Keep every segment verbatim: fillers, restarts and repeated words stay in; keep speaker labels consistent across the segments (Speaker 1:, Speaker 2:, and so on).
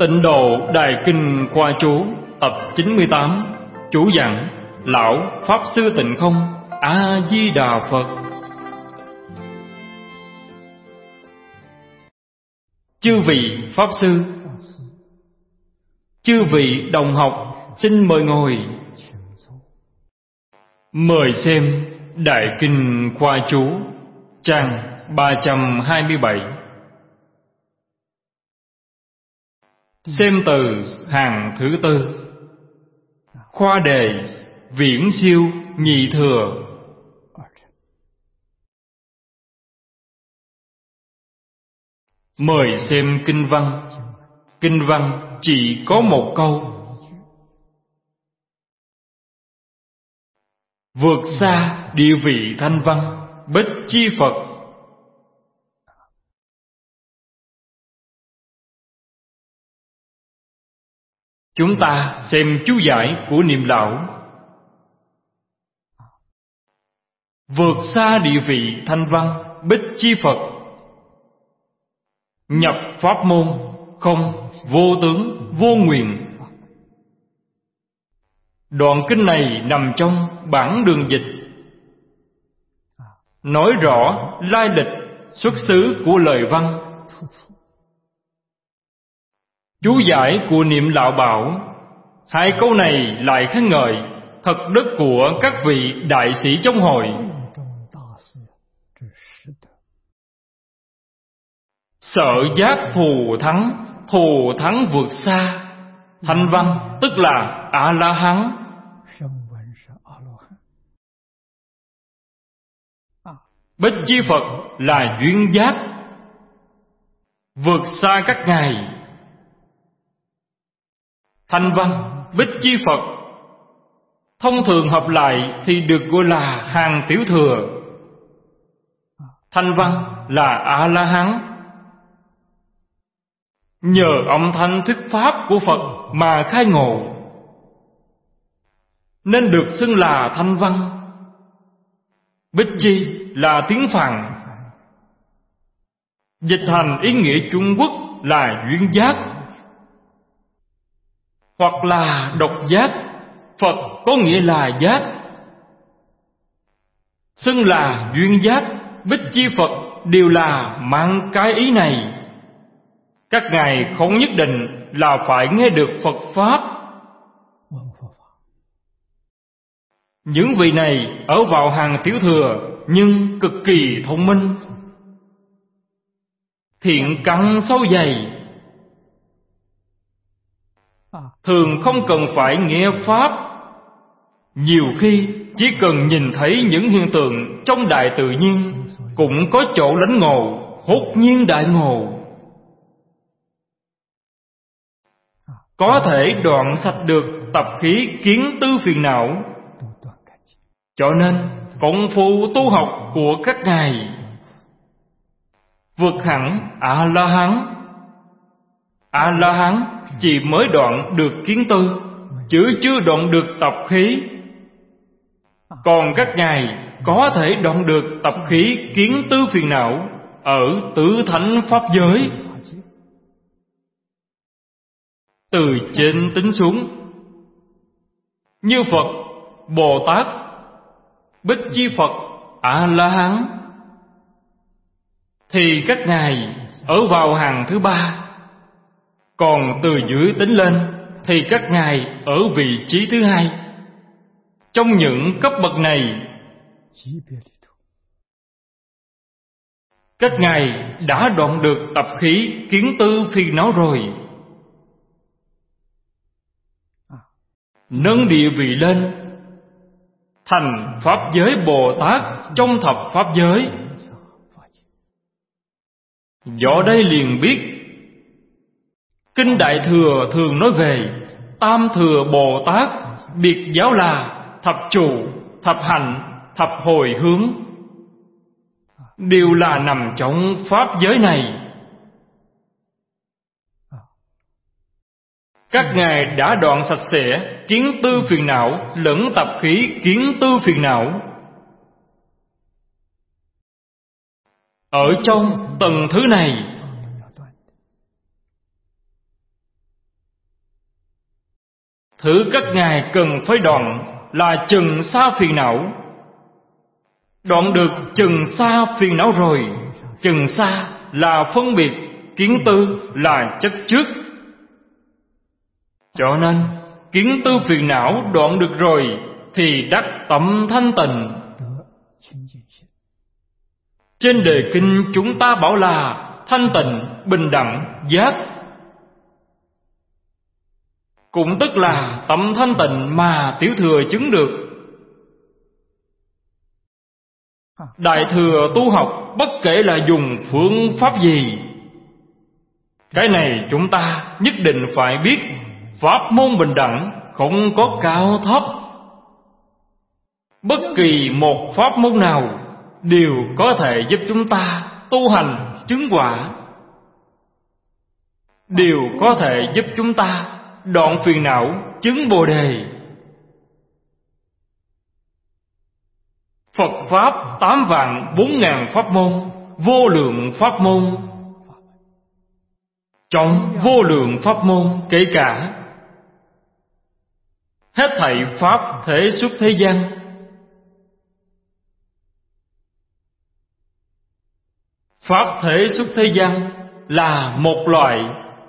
Speaker 1: Tịnh Độ Đại Kinh Khoa Chú tập chín mươi tám. Chú giảng: Lão Pháp Sư Tịnh Không, A Di Đà Phật. Chư vị Pháp Sư, chư vị đồng học, xin mời ngồi. Mời xem Đại Kinh Khoa Chú trang ba trăm hai mươi bảy. Xem từ hàng thứ tư. Khoa đề Viễn Siêu Nhị Thừa. Mời xem kinh văn. Kinh văn chỉ có một câu: vượt xa địa vị thanh văn, Bích Chi Phật. Chúng ta xem chú giải của Niệm Lão. Vượt xa địa vị thanh văn, Bích Chi Phật. Nhập pháp môn không, vô tướng, vô nguyện. Đoạn kinh này nằm trong bản đường dịch, nói rõ lai lịch xuất xứ của lời văn. Chú giải của Niệm Lão bảo: hai câu này lại khen ngợi thật đức của các vị đại sĩ trong hội. Sợ giác thù thắng, thù thắng vượt xa. Thanh văn tức là A-la-hán. Bích Chi Phật là duyên giác, vượt xa các ngài. Thanh văn, Bích Chi Phật thông thường hợp lại thì được gọi là hàng tiểu thừa. Thanh văn là A-la-hán. Nhờ âm thanh thuyết pháp của Phật mà khai ngộ, nên được xưng là thanh văn. Bích Chi là tiếng Phạn, dịch thành ý nghĩa Trung Quốc là duyên giác hoặc là độc giác. Phật có nghĩa là giác, xưng là duyên giác, Bích Chi Phật đều là mang cái ý này. Các ngài không nhất định là phải nghe được Phật Pháp. Những vị này ở vào hàng tiểu thừa nhưng cực kỳ thông minh, thiện căn sâu dày, thường không cần phải nghe Pháp. Nhiều khi chỉ cần nhìn thấy những hiện tượng trong đại tự nhiên cũng có chỗ lãnh ngộ, hốt nhiên đại ngộ. Có thể đoạn sạch được tập khí kiến tư phiền não. Cho nên công phu tu học của các ngài vượt hẳn A-la-hán. A-la-hán chỉ mới đoạn được kiến tư, chứ chưa đoạn được tập khí. Còn các ngài có thể đoạn được tập khí kiến tư phiền não ở tứ thánh pháp giới. Từ trên tính xuống, như Phật, Bồ Tát, Bích Chi Phật, A-la-hán, thì các ngài ở vào hàng thứ ba. Còn từ dưới tính lên thì các ngài ở vị trí thứ hai. Trong những cấp bậc này, các ngài đã đoạn được tập khí kiến tư phiền não rồi. Nâng địa vị lên thành Pháp giới Bồ Tát trong thập Pháp giới. Do đây liền biết Kinh Đại Thừa thường nói về Tam Thừa Bồ Tát, biệt giáo là thập trụ, thập hạnh, thập hồi hướng, đều là nằm trong Pháp giới này. Các ngài đã đoạn sạch sẽ kiến tư phiền não lẫn tập khí kiến tư phiền não. Ở trong tầng thứ này, Thứ các ngài cần phải đoạn là trần xa phiền não. Đoạn được trần xa phiền não rồi, trần xa là phân biệt, kiến tư là chấp trước. Cho nên kiến tư phiền não đoạn được rồi thì đắc tâm thanh tịnh. Trên đề kinh chúng ta bảo là thanh tịnh, bình đẳng, giác, cũng tức là tâm thanh tịnh mà Tiểu Thừa chứng được. Đại Thừa tu học bất kể là dùng phương pháp gì, cái này chúng ta nhất định phải biết. Pháp môn bình đẳng không có cao thấp. Bất kỳ một pháp môn nào đều có thể giúp chúng ta tu hành chứng quả, đều có thể giúp chúng ta đoạn phiền não chứng Bồ Đề. Phật Pháp tám vạn bốn ngàn pháp môn, vô lượng pháp môn. Trong vô lượng pháp môn kể cả hết thảy pháp thể xuất thế gian. Pháp thể xuất thế gian là một loại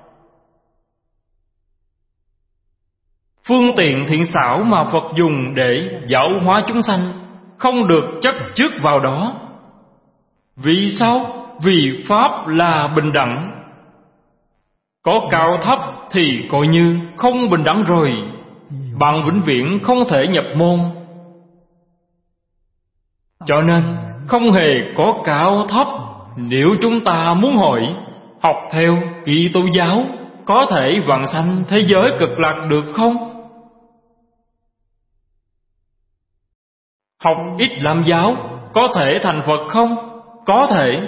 Speaker 1: phương tiện thiện xảo mà Phật dùng để giáo hóa chúng sanh, không được chấp trước vào đó. Vì sao? Vì Pháp là bình đẳng. Có cao thấp thì coi như không bình đẳng rồi, bạn vĩnh viễn không thể nhập môn. Cho nên không hề có cao thấp. Nếu chúng ta muốn hỏi, học theo Kitô giáo, có thể vãng sanh thế giới cực lạc được không? Học Ít Lam giáo có thể thành Phật không? Có thể.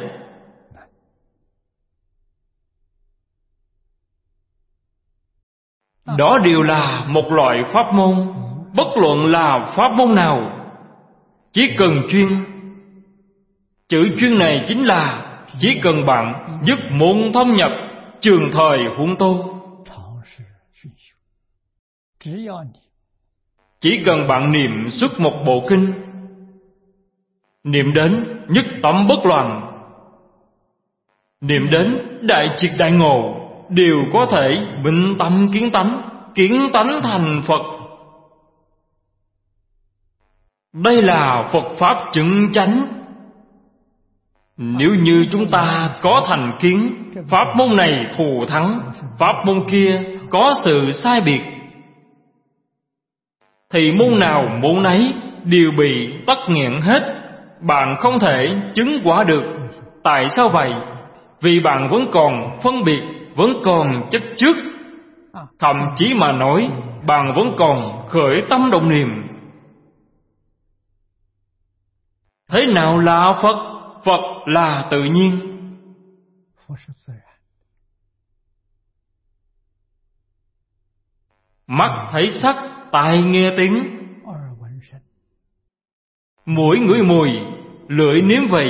Speaker 1: Đó đều là một loại pháp môn. Bất luận là pháp môn nào, chỉ cần chuyên. Chữ chuyên này chính là chỉ cần bạn dứt môn thâm nhập, trường thời huống tu. Chỉ cần bạn niệm xuất một bộ kinh, niệm đến nhất tâm bất loạn, niệm đến đại triệt đại ngộ, đều có thể minh tâm kiến tánh, kiến tánh thành Phật. Đây là Phật Pháp chứng chánh. Nếu như chúng ta có thành kiến, pháp môn này thù thắng, pháp môn kia có sự sai biệt, thì môn nào môn nấy đều bị tắc nghẽn hết. Bạn không thể chứng quả được. Tại sao vậy? Vì bạn vẫn còn phân biệt, vẫn còn chấp trước. Thậm chí mà nói, bạn vẫn còn khởi tâm động niệm. Thế nào là Phật? Phật là tự nhiên. Mắt thấy sắc, tai nghe tiếng, mũi ngửi mùi, lưỡi nếm vị.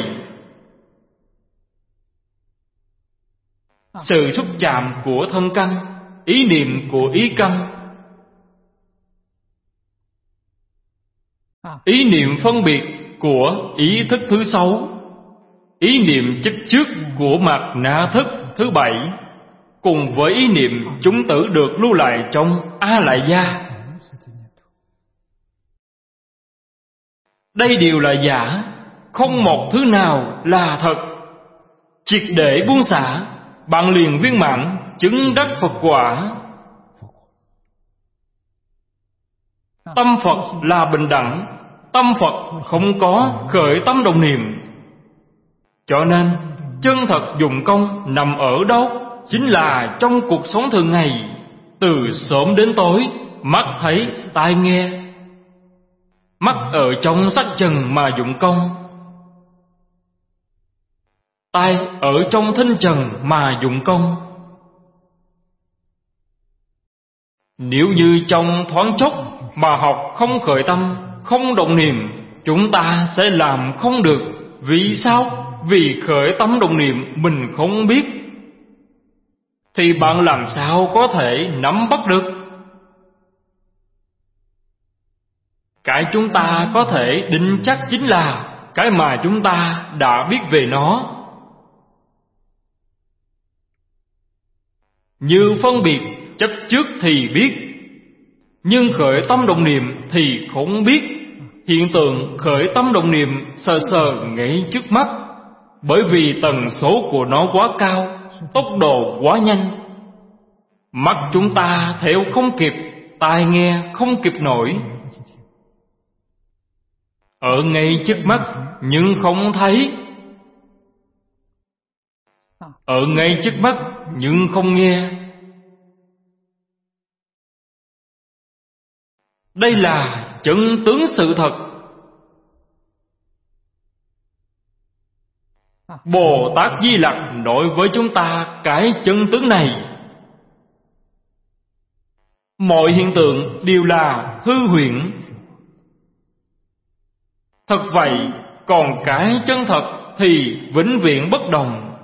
Speaker 1: Sự xúc chạm của thân căn, ý niệm của ý căn, ý niệm phân biệt của ý thức thứ sáu, ý niệm chấp trước của mạt na thức thứ bảy, cùng với ý niệm chúng tử được lưu lại trong A Lại Gia. Đây đều là giả, không một thứ nào là thật. Triệt để buông xả, bạn liền viên mãn chứng đắc Phật quả. Tâm Phật là bình đẳng, tâm Phật không có khởi tâm đồng niệm. Cho nên chân thật dụng công nằm ở đâu? Chính là trong cuộc sống thường ngày, từ sớm đến tối, mắt thấy, tai nghe. Mắt ở trong sắc trần mà dụng công, tai ở trong thanh trần mà dụng công. Nếu như trong thoáng chốc mà học không khởi tâm, không động niệm, chúng ta sẽ làm không được. Vì sao? Vì khởi tâm động niệm mình không biết, thì bạn làm sao có thể nắm bắt được? Cái chúng ta có thể định chắc chính là cái mà chúng ta đã biết về nó. Như phân biệt chấp trước thì biết, nhưng khởi tâm động niệm thì không biết. Hiện tượng khởi tâm động niệm sờ sờ ngay trước mắt, bởi vì tần số của nó quá cao, tốc độ quá nhanh. Mắt chúng ta theo không kịp, tai nghe không kịp nổi. Ở ngay trước mắt nhưng không thấy, ở ngay trước mắt nhưng không nghe. Đây là chân tướng sự thật. Bồ Tát Di Lặc nói với chúng ta cái chân tướng này. Mọi hiện tượng đều là hư huyễn. Thật vậy, còn cái chân thật thì vĩnh viễn bất đồng.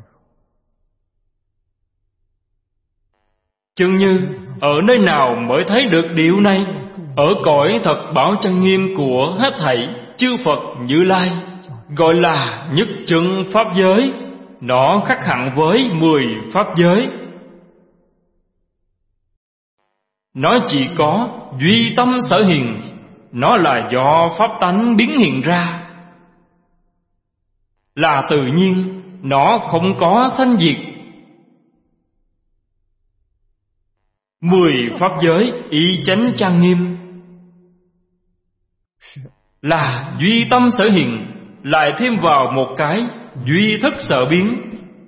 Speaker 1: Chừng như ở nơi nào mới thấy được điều này? Ở cõi thật bảo trang nghiêm của hết thảy chư Phật Như Lai, gọi là nhất chân pháp giới. Nó khác hẳn với mười pháp giới. Nó chỉ có duy tâm sở hiện. Nó là do pháp tánh biến hiện ra, là tự nhiên. Nó không có sanh diệt. Mười pháp giới y chánh trang nghiêm là duy tâm sở hiện, lại thêm vào một cái duy thức sở biến.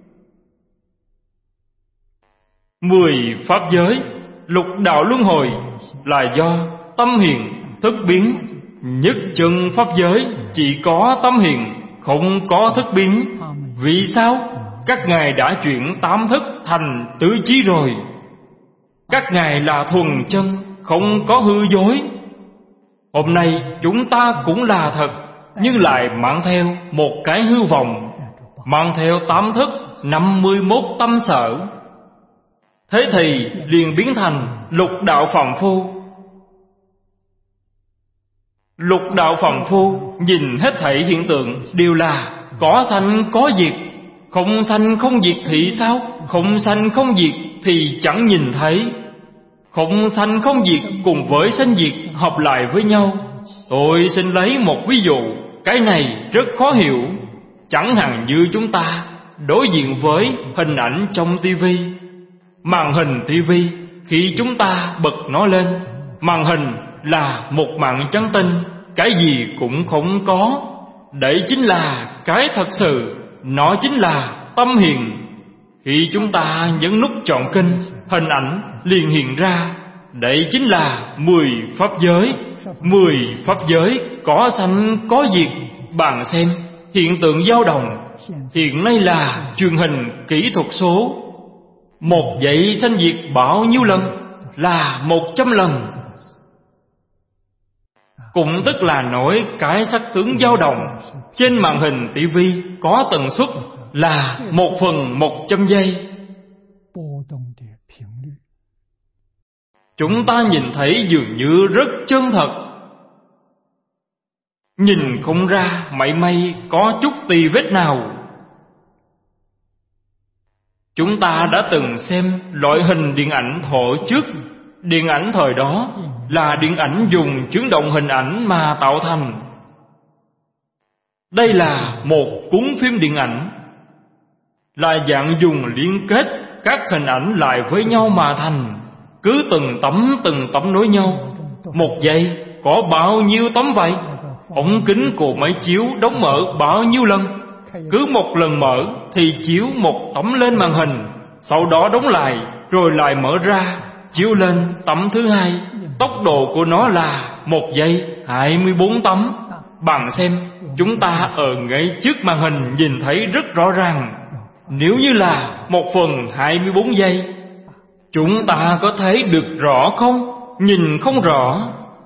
Speaker 1: Mười pháp giới lục đạo luân hồi là do tâm hiện thức biến. Nhất chân pháp giới chỉ có tâm hiện, không có thức biến. Vì sao? Các ngài đã chuyển tám thức thành tứ chí rồi. Các ngài là thuần chân, không có hư dối. Hôm nay chúng ta cũng là thật, nhưng lại mang theo một cái hư vọng, mang theo tám thức, năm mươi mốt tâm sở. Thế thì liền biến thành lục đạo phàm phu. Lục đạo phàm phu nhìn hết thảy hiện tượng đều là có sanh có diệt. Không sanh không diệt thì sao? Không sanh không diệt thì chẳng nhìn thấy. Không sanh không diệt cùng với sanh diệt hợp lại với nhau. Tôi xin lấy một ví dụ. Cái này rất khó hiểu. Chẳng hạn như chúng ta đối diện với hình ảnh trong tivi. Màn hình tivi, khi chúng ta bật nó lên, màn hình là một mảng trắng tinh, cái gì cũng không có. Đấy chính là cái thật sự. Nó chính là tâm hiện. Khi chúng ta nhấn nút chọn kinh, hình ảnh liền hiện ra. Đấy chính là mười pháp giới. Mười pháp giới có sanh có diệt. Bạn xem hiện tượng dao động. Hiện nay là truyền hình kỹ thuật số. Một giây sanh diệt bao nhiêu lần? Là một trăm lần. Cũng tức là nói cái sắc tướng dao động trên màn hình tivi có tần suất là một phần một trăm giây. Chúng ta nhìn thấy dường như rất chân thật, nhìn không ra mảy may có chút tì vết nào. Chúng ta đã từng xem loại hình điện ảnh thổ trước. Điện ảnh thời đó là điện ảnh dùng chuyển động hình ảnh mà tạo thành. Đây là một cuốn phim điện ảnh, là dạng dùng liên kết các hình ảnh lại với nhau mà thành. Cứ từng tấm từng tấm nối nhau. Một giây có bao nhiêu tấm vậy? Ống kính của máy chiếu đóng mở bao nhiêu lần? Cứ một lần mở thì chiếu một tấm lên màn hình, sau đó đóng lại, rồi lại mở ra, chiếu lên tấm thứ hai. Tốc độ của nó là một giây hai mươi bốn tấm. Bạn xem, chúng ta ở ngay trước màn hình nhìn thấy rất rõ ràng. Nếu như là một phần hai mươi bốn giây, chúng ta có thấy được rõ không? Nhìn không rõ.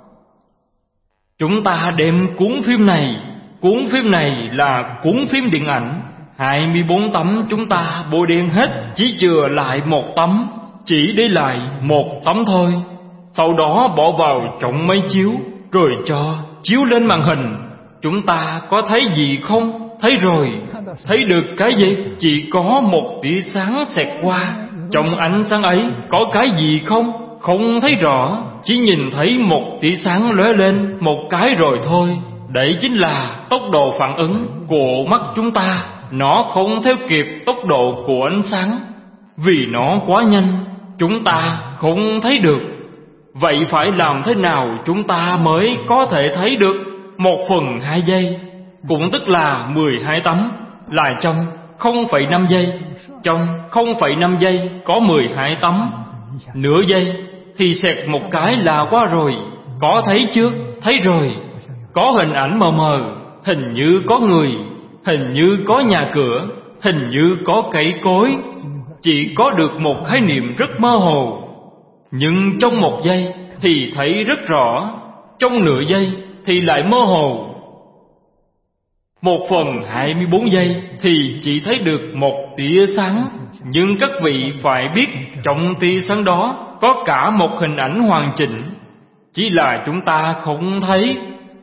Speaker 1: Chúng ta đem cuốn phim này, cuốn phim này là cuốn phim điện ảnh, hai mươi bốn tấm chúng ta bôi đen hết, chỉ chừa lại một tấm, chỉ để lại một tấm thôi. Sau đó bỏ vào trong máy chiếu, rồi cho chiếu lên màn hình. Chúng ta có thấy gì không? Thấy rồi. Thấy được cái gì? Chỉ có một tia sáng xẹt qua. Trong ánh sáng ấy có cái gì không? Không thấy rõ, chỉ nhìn thấy một tia sáng lóe lên một cái rồi thôi. Đấy chính là tốc độ phản ứng của mắt chúng ta. Nó không theo kịp tốc độ của ánh sáng, vì nó quá nhanh, chúng ta không thấy được. Vậy phải làm thế nào chúng ta mới có thể thấy được? Một phần hai giây, cũng tức là mười hai tấm, là trong không phẩy năm giây. Trong không phẩy năm giây có mười hai tấm. Nửa giây thì xẹt một cái là qua rồi. Có thấy chưa? Thấy rồi. Có hình ảnh mờ mờ, hình như có người, hình như có nhà cửa, hình như có cây cối. Chỉ có được một khái niệm rất mơ hồ. Nhưng trong một giây thì thấy rất rõ, trong nửa giây thì lại mơ hồ. Một phần hai mươi bốn giây thì chỉ thấy được một tia sáng. Nhưng các vị phải biết, trong tia sáng đó có cả một hình ảnh hoàn chỉnh, chỉ là chúng ta không thấy.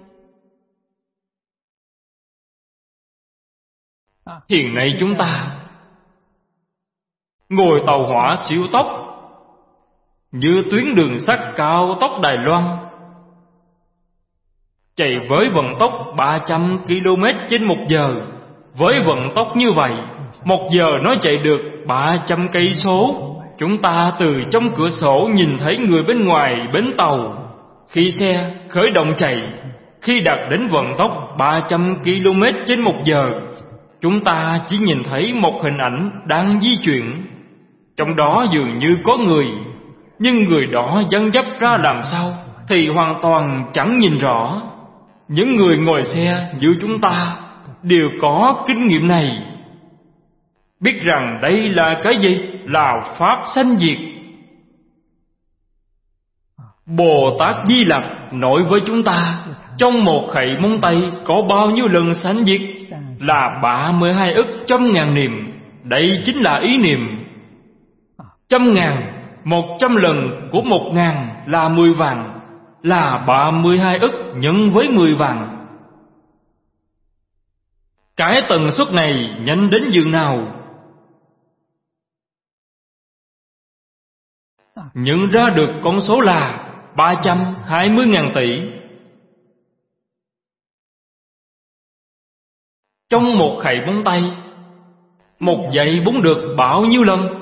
Speaker 1: Hiện nay chúng ta ngồi tàu hỏa siêu tốc, như tuyến đường sắt cao tốc Đài Loan, chạy với vận tốc ba trăm ki lô mét trên một giờ. Với vận tốc như vậy, một giờ nó chạy được ba trăm cây số. Chúng ta từ trong cửa sổ nhìn thấy người bên ngoài bến tàu. Khi xe khởi động chạy, khi đạt đến vận tốc ba trăm ki lô mét trên một giờ, chúng ta chỉ nhìn thấy một hình ảnh đang di chuyển. Trong đó dường như có người, nhưng người đó dăng dấp ra làm sao thì hoàn toàn chẳng nhìn rõ. Những người ngồi xe như chúng ta đều có kinh nghiệm này, biết rằng đây là cái gì? Là pháp sanh diệt. Bồ Tát Di Lặc nói với chúng ta, trong một khẩy móng tay có bao nhiêu lần sanh diệt? Là ba mươi hai ức trăm ngàn niệm. Đây chính là ý niệm. Trăm ngàn, một trăm lần của một ngàn là mười vạn, là ba mươi hai ức nhân với mười vạn. Cái tần suất này nhanh đến giường nào? Nhận ra được con số là ba trăm hai mươi ngàn tỷ. Trong một khẩy móng tay, một giây búng được bao nhiêu lần?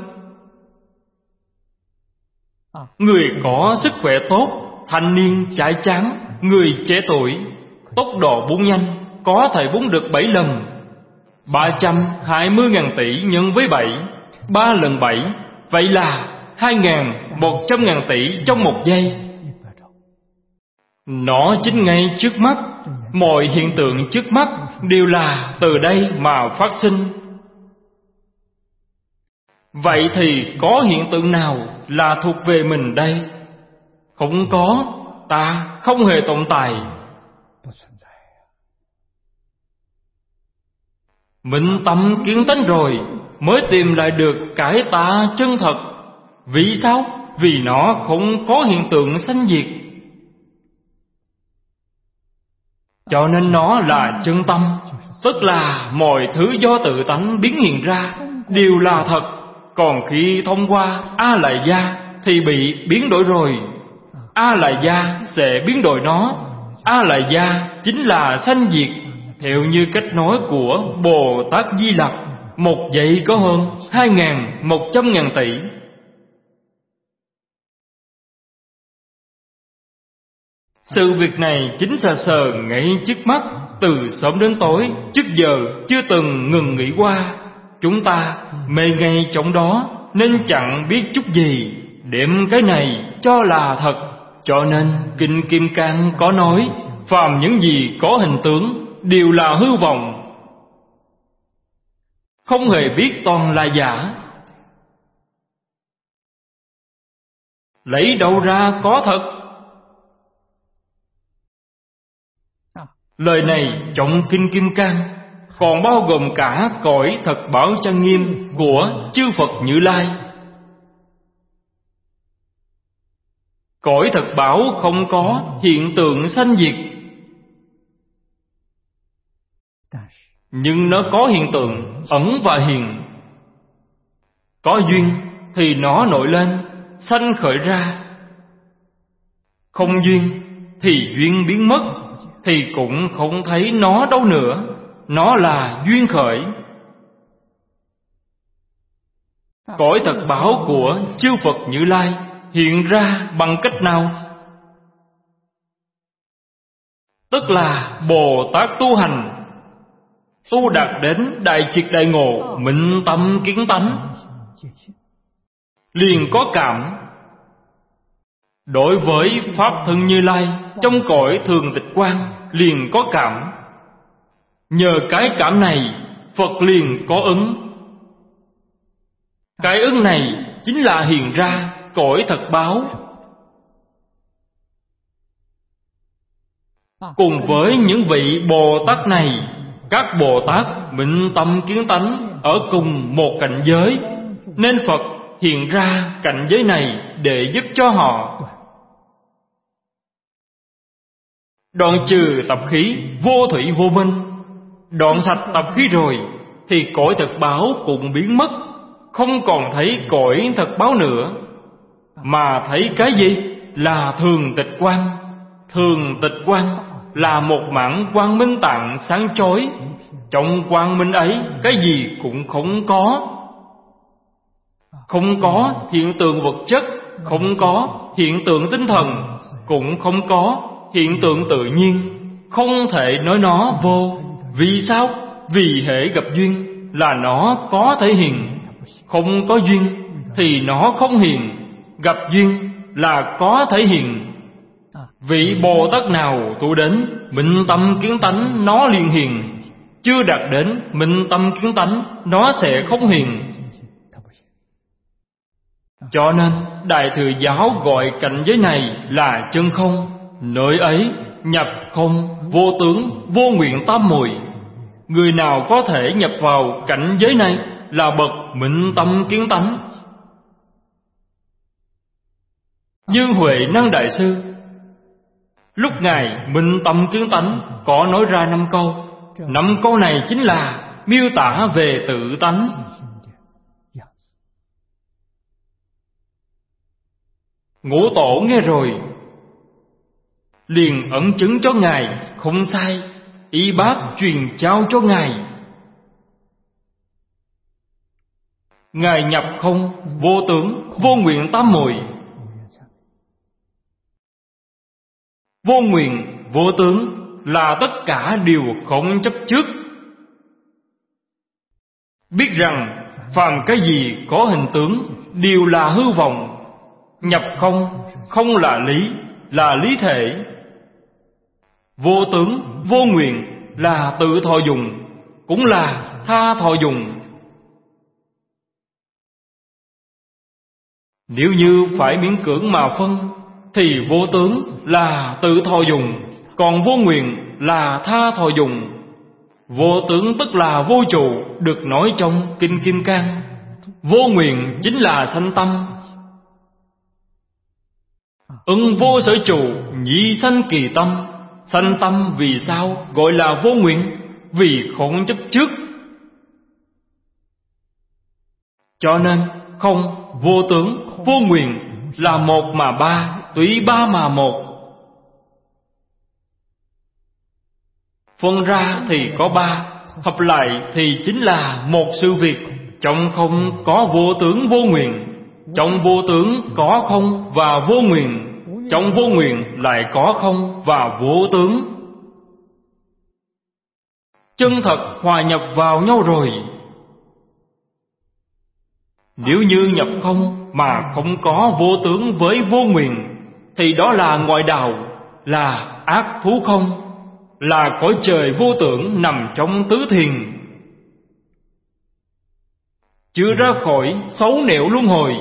Speaker 1: Người có sức khỏe tốt, thanh niên trái chán, người trẻ tuổi, tốc độ búng nhanh, có thể búng được bảy lần. Ba trăm hai mươi ngàn tỷ nhân với bảy, ba lần bảy, vậy là hai ngàn một trăm ngàn tỷ trong một giây. Nó chính ngay trước mắt. Mọi hiện tượng trước mắt đều là từ đây mà phát sinh. Vậy thì có hiện tượng nào là thuộc về mình đây? Không có. Ta không hề tồn tại. Minh tâm kiến tánh rồi mới tìm lại được cái ta chân thật. Vì sao? Vì nó không có hiện tượng sanh diệt, cho nên nó là chân tâm. Tức là mọi thứ do tự tánh biến hiện ra đều là thật. Còn khi thông qua A Lại Gia thì bị biến đổi rồi. A Lại Gia sẽ biến đổi nó. A Lại Gia chính là sanh diệt. Theo như cách nói của Bồ Tát Di Lặc, một giây có hơn hai ngàn một trăm ngàn tỷ. Sự việc này chính sờ sờ ngay trước mắt, từ sớm đến tối, trước giờ chưa từng ngừng nghĩ qua. Chúng ta mê ngay trong đó nên chẳng biết chút gì, đem cái này cho là thật. Cho nên Kinh Kim Cang có nói, phàm những gì có hình tướng đều là hư vọng, không hề biết toàn là giả. Lấy đâu ra có thật? Lời này trong Kinh Kim Cang còn bao gồm cả cõi thật bảo trang nghiêm của chư Phật Như Lai. Cõi thật báo không có hiện tượng sanh diệt, nhưng nó có hiện tượng ẩn và hiện. Có duyên thì nó nổi lên, sanh khởi ra. Không duyên thì duyên biến mất, thì cũng không thấy nó đâu nữa. Nó là duyên khởi. Cõi thật báo của chư Phật Như Lai hiện ra bằng cách nào? Tức là Bồ Tát tu hành, tu đạt đến đại triệt đại ngộ, minh tâm kiến tánh, liền có cảm. Đối với Pháp thân Như Lai trong cõi thường tịch quan liền có cảm. Nhờ cái cảm này, Phật liền có ứng. Cái ứng này chính là hiện ra cõi thật báo. Cùng với những vị Bồ Tát này, các Bồ Tát minh tâm kiến tánh ở cùng một cảnh giới, nên Phật hiện ra cảnh giới này để giúp cho họ. Đoạn trừ tập khí vô thủy vô minh. Đoạn sạch tập khí rồi thì cõi thật báo cũng biến mất, không còn thấy cõi thật báo nữa, mà thấy cái gì? Là thường tịch quan. Thường tịch quan là một mảng quang minh tạng sáng chói. Trong quang minh ấy cái gì cũng không có. Không có hiện tượng vật chất, không có hiện tượng tinh thần, cũng không có hiện tượng tự nhiên. Không thể nói nó vô. Vì sao? Vì hễ gặp duyên là nó có thể hiện. Không có duyên thì nó không hiện. Gặp duyên là có thể hiện. Vị Bồ Tát nào tu đến minh tâm kiến tánh, nó liền hiện. Chưa đạt đến minh tâm kiến tánh, nó sẽ không hiện. Cho nên Đại Thừa Giáo gọi cảnh giới này là chân không. Nơi ấy nhập không, vô tướng, vô nguyện tam muội. Người nào có thể nhập vào cảnh giới này là bậc minh tâm kiến tánh. Như Huệ Năng Đại Sư, lúc Ngài minh tâm kiến tánh có nói ra năm câu. Năm câu này chính là miêu tả về tự tánh. Ngũ Tổ nghe rồi liền ẩn chứng cho Ngài không sai, y bác truyền trao cho Ngài. Ngài nhập không, vô tướng, vô nguyện tam muội. Vô nguyện, vô tướng là tất cả đều không chấp trước. Biết rằng phàm cái gì có hình tướng đều là hư vọng. Nhập không, không là lý, là lý thể. Vô tướng, vô nguyện là tự thọ dùng, cũng là tha thọ dùng. Nếu như phải miễn cưỡng mà phân thì vô tướng là tự thọ dùng, còn vô nguyện là tha thọ dùng. Vô tướng tức là vô trụ, được nói trong Kinh Kim Cang. Vô nguyện chính là sanh tâm. Ưng vô sở trụ, nhị sanh kỳ tâm. Sanh tâm vì sao gọi là vô nguyện? Vì không chấp trước. Cho nên không, vô tướng, vô nguyện là một mà ba, tùy ba mà một. Phân ra thì có ba, hợp lại thì chính là một sự việc. Trong không có vô tướng vô nguyện, trong vô tướng có không và vô nguyện, trong vô nguyện lại có không và vô tướng. Chân thật hòa nhập vào nhau rồi. Nếu như nhập không mà không có vô tướng với vô nguyện thì đó là ngoại đạo, là ác thú không, là cõi trời vô tưởng nằm trong tứ thiền, chưa ra khỏi xấu nẻo luân hồi.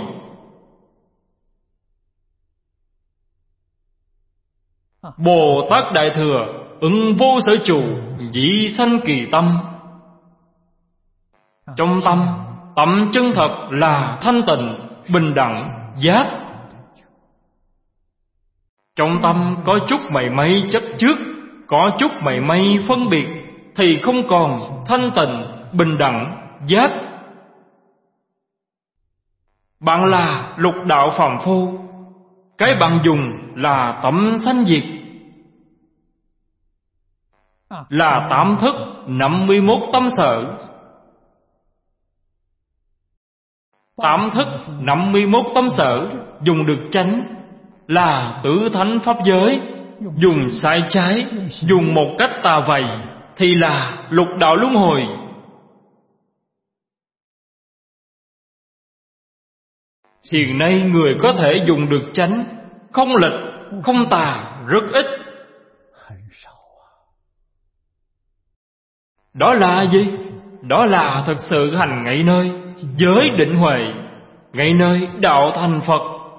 Speaker 1: Bồ Tát Đại Thừa ứng vô sở trụ, dị sanh kỳ tâm. Trong tâm, tâm chân thật là thanh tịnh, bình đẳng, giác. Trong tâm có chút mảy may chấp trước, có chút mảy may phân biệt, thì không còn thanh tịnh, bình đẳng, giác. Bạn là lục đạo phàm phu, cái bạn dùng là tấm sanh diệt, là tám thức năm mươi mốt tâm sở. Tám thức năm mươi mốt tâm sở dùng được chánh là tứ thánh pháp giới, dùng sai trái, dùng một cách tà vầy thì là lục đạo luân hồi. Hiện nay người có thể dùng được chánh, không lệch, không tà rất ít. Đó là gì? Đó là thực sự hành ngay nơi giới định huệ, ngay nơi đạo thành Phật.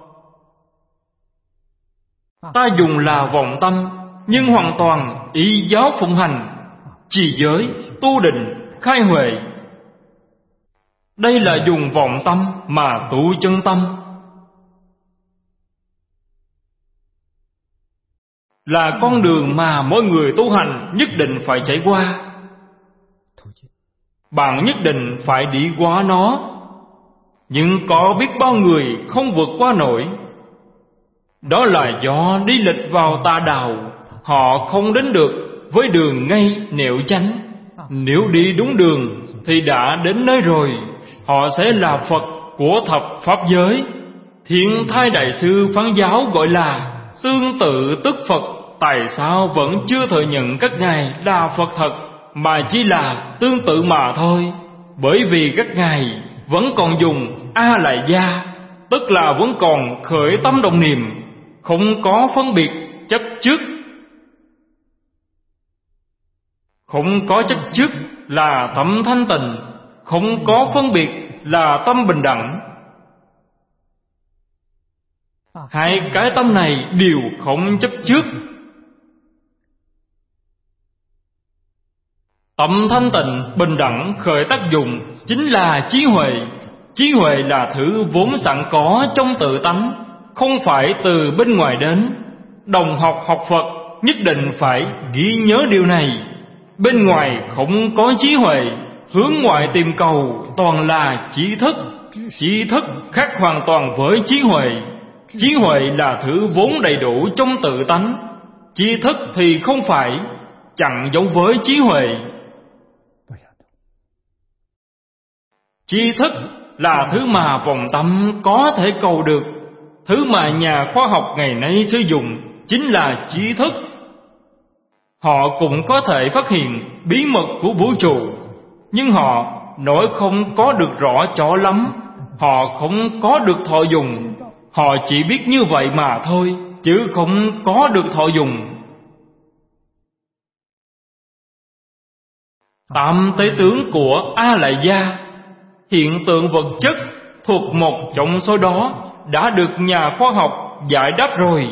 Speaker 1: Ta dùng là vọng tâm, nhưng hoàn toàn ý giáo phụng hành, trì giới, tu định, khai huệ. Đây là dùng vọng tâm mà tu chân tâm, là con đường mà mỗi người tu hành nhất định phải trải qua. Bạn nhất định phải đi qua nó, nhưng có biết bao người không vượt qua nổi. Đó là do đi lệch vào tà đạo, họ không đến được với đường ngay nẻo chánh. Nếu đi đúng đường thì đã đến nơi rồi, họ sẽ là Phật của thập pháp giới. Thiên Thai Đại Sư Phán Giáo gọi là tương tự tức Phật. Tại sao vẫn chưa thừa nhận các ngài là Phật thật, mà chỉ là tương tự mà thôi? Bởi vì các ngài vẫn còn dùng A Lại Gia, tức là vẫn còn khởi tâm động niệm, không có phân biệt chấp trước. Không có chấp trước là tâm thanh tịnh, không có phân biệt là tâm bình đẳng. Hai cái tâm này đều không chấp trước. Tâm thanh tịnh, bình đẳng khởi tác dụng chính là trí huệ. Trí huệ là thứ vốn sẵn có trong tự tánh, không phải từ bên ngoài đến. Đồng học học Phật nhất định phải ghi nhớ điều này. Bên ngoài không có trí huệ, hướng ngoại tìm cầu toàn là trí thức. Trí thức khác hoàn toàn với trí huệ. Trí huệ là thứ vốn đầy đủ trong tự tánh, trí thức thì không phải, chẳng giống với trí huệ. Trí thức là thứ mà vọng tâm có thể cầu được. Thứ mà nhà khoa học ngày nay sử dụng chính là trí thức. Họ cũng có thể phát hiện bí mật của vũ trụ, nhưng họ nói không có được rõ cho lắm. Họ không có được thọ dùng. Họ chỉ biết như vậy mà thôi, chứ không có được thọ dùng. Tam tế tướng của A Lại Gia, hiện tượng vật chất thuộc một trong số đó đã được nhà khoa học giải đáp rồi.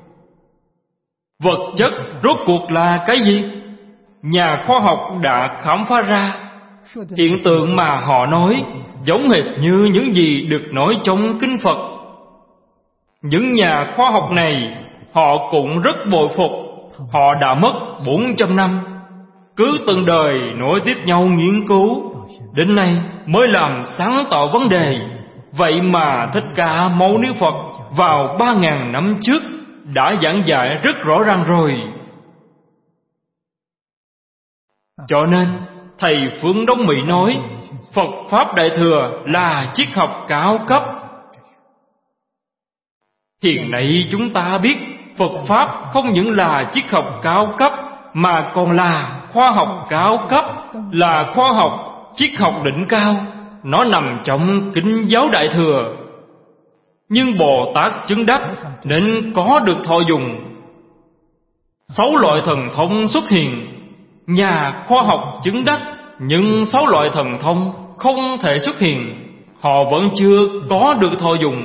Speaker 1: Vật chất rốt cuộc là cái gì? Nhà khoa học đã khám phá ra. Hiện tượng mà họ nói giống hệt như những gì được nói trong Kinh Phật. Những nhà khoa học này họ cũng rất bội phục. Họ đã mất bốn trăm năm, cứ từng đời nối tiếp nhau nghiên cứu, đến nay mới làm sáng tỏ vấn đề. Vậy mà Thích Ca Mâu Ni Phật vào ba ngàn năm trước đã giảng giải rất rõ ràng rồi. Cho nên thầy Phương Đông Mỹ nói Phật Pháp Đại Thừa là triết học cao cấp. Hiện nay chúng ta biết Phật Pháp không những là triết học cao cấp, mà còn là khoa học cao cấp, là khoa học triết học đỉnh cao. Nó nằm trong Kinh Giáo Đại Thừa. Nhưng Bồ Tát chứng đắc nên có được thọ dùng. Sáu loại thần thông xuất hiện. Nhà khoa học chứng đắc, nhưng sáu loại thần thông không thể xuất hiện. Họ vẫn chưa có được thọ dùng.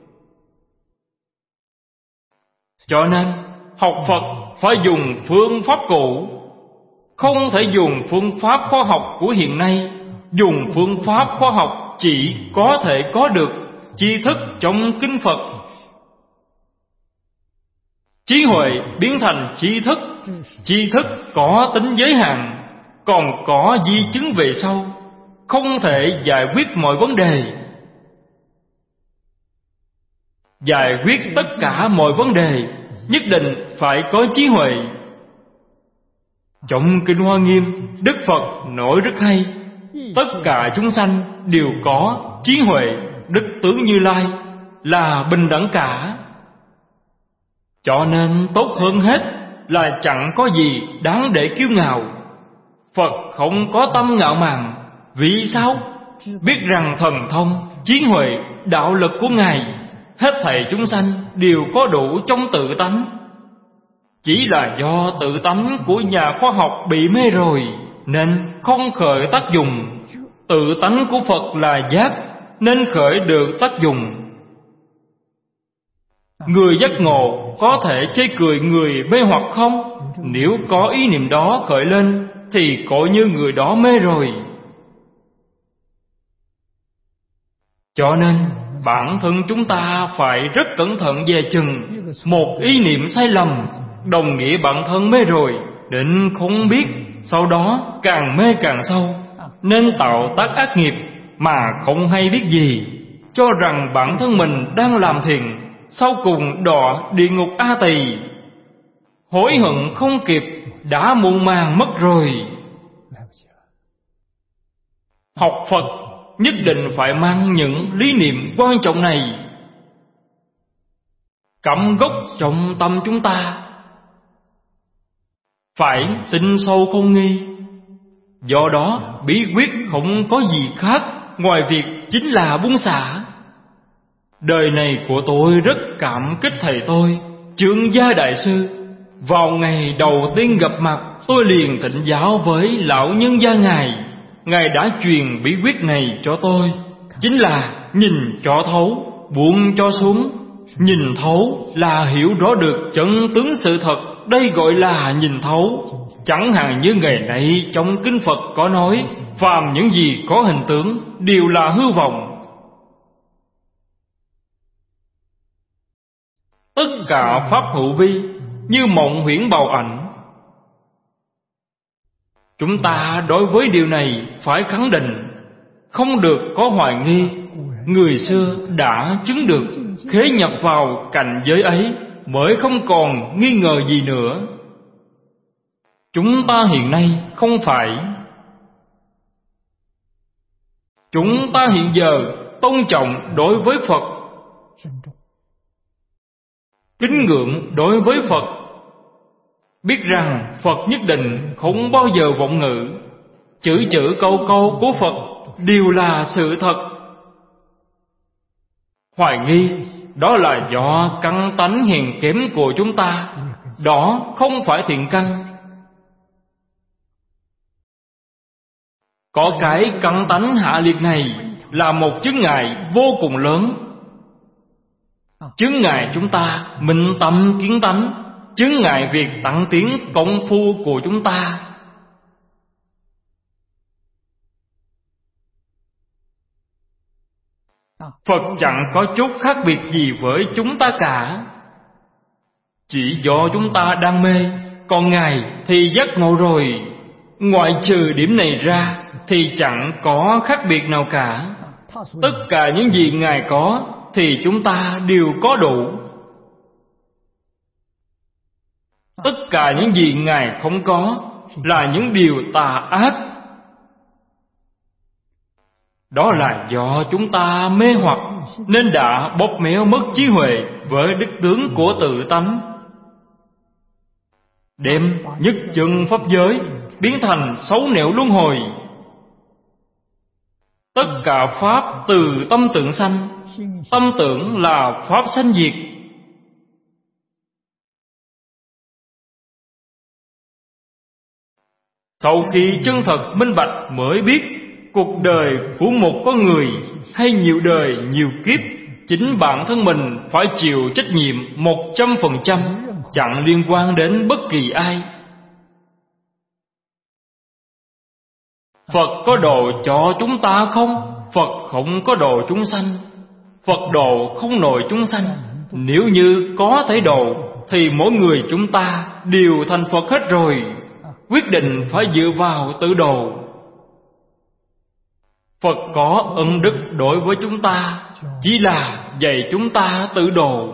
Speaker 1: Cho nên học Phật phải dùng phương pháp cũ, không thể dùng phương pháp khoa học của hiện nay. Dùng phương pháp khoa học chỉ có thể có được tri thức trong Kinh Phật. Trí huệ biến thành tri thức. Tri thức có tính giới hạn, còn có di chứng về sau, không thể giải quyết mọi vấn đề. Giải quyết tất cả mọi vấn đề nhất định phải có trí huệ. Trong Kinh Hoa Nghiêm, Đức Phật nói rất hay: tất cả chúng sanh đều có trí huệ, Đức Tướng Như Lai là bình đẳng cả. Cho nên tốt hơn hết là chẳng có gì đáng để kiêu ngạo. Phật không có tâm ngạo mạn. Vì sao? Biết rằng thần thông, trí huệ, đạo lực của Ngài, hết thảy chúng sanh đều có đủ trong tự tánh. Chỉ là do tự tánh của nhà khoa học bị mê rồi, nên không khởi tác dụng. Tự tánh của Phật là giác, nên khởi được tác dụng. Người giác ngộ có thể chê cười người mê hoặc không? Nếu có ý niệm đó khởi lên thì coi như người đó mê rồi. Cho nên bản thân chúng ta phải rất cẩn thận dè chừng. Một ý niệm sai lầm đồng nghĩa bản thân mê rồi, định không biết, sau đó càng mê càng sâu, nên tạo tác ác nghiệp mà không hay biết gì, cho rằng bản thân mình đang làm thiện, sau cùng đọa địa ngục A Tỳ. Hối hận không kịp, đã muộn màng mất rồi. Học Phật nhất định phải mang những lý niệm quan trọng này cắm gốc trong tâm chúng ta, phải tin sâu không nghi. Do đó bí quyết không có gì khác ngoài việc chính là buông xả. Đời này của tôi rất cảm kích thầy tôi, Trương Gia Đại Sư. Vào ngày đầu tiên gặp mặt, tôi liền thỉnh giáo với lão nhân gia Ngài. Ngài đã truyền bí quyết này cho tôi, chính là nhìn cho thấu, buông cho xuống. Nhìn thấu là hiểu rõ được chân tướng sự thật, đây gọi là nhìn thấu. Chẳng hạn như ngày nay trong Kinh Phật có nói, phàm những gì có hình tướng đều là hư vọng. Tất cả pháp hữu vi như mộng huyễn bào ảnh. Chúng ta đối với điều này phải khẳng định, không được có hoài nghi. Người xưa đã chứng được, khế nhập vào cảnh giới ấy mới không còn nghi ngờ gì nữa. Chúng ta hiện nay không phải. Chúng ta hiện giờ tôn trọng đối với Phật, kính ngưỡng đối với Phật, biết rằng Phật nhất định không bao giờ vọng ngữ. Chữ chữ câu câu của Phật đều là sự thật. Hoài nghi đó là do căn tánh hèn kém của chúng ta, đó không phải thiện căn. Có cái căn tánh hạ liệt này là một chướng ngại vô cùng lớn. Chướng ngại chúng ta minh tâm kiến tánh, chướng ngại việc tăng tiến công phu của chúng ta. Phật chẳng có chút khác biệt gì với chúng ta cả. Chỉ do chúng ta đang mê, còn Ngài thì giác ngộ rồi. Ngoại trừ điểm này ra thì chẳng có khác biệt nào cả. Tất cả những gì Ngài có thì chúng ta đều có đủ. Tất cả những gì Ngài không có là những điều tà ác. Đó là do chúng ta mê hoặc, nên đã bóp méo mất trí huệ với đức tướng của tự tánh, đem nhất chân pháp giới biến thành xấu nẻo luân hồi. Tất cả pháp từ tâm tưởng sanh, tâm tưởng là pháp sanh diệt. Sau khi chân thật minh bạch mới biết, cuộc đời của một con người hay nhiều đời nhiều kiếp, chính bản thân mình phải chịu trách nhiệm một trăm phần trăm, chẳng liên quan đến bất kỳ ai. Phật có độ cho chúng ta không? Phật không có độ chúng sanh. Phật độ không nổi chúng sanh. Nếu như có thể độ, thì mỗi người chúng ta đều thành Phật hết rồi. Quyết định phải dựa vào tự độ. Phật có ân đức đối với chúng ta, chỉ là dạy chúng ta tự độ.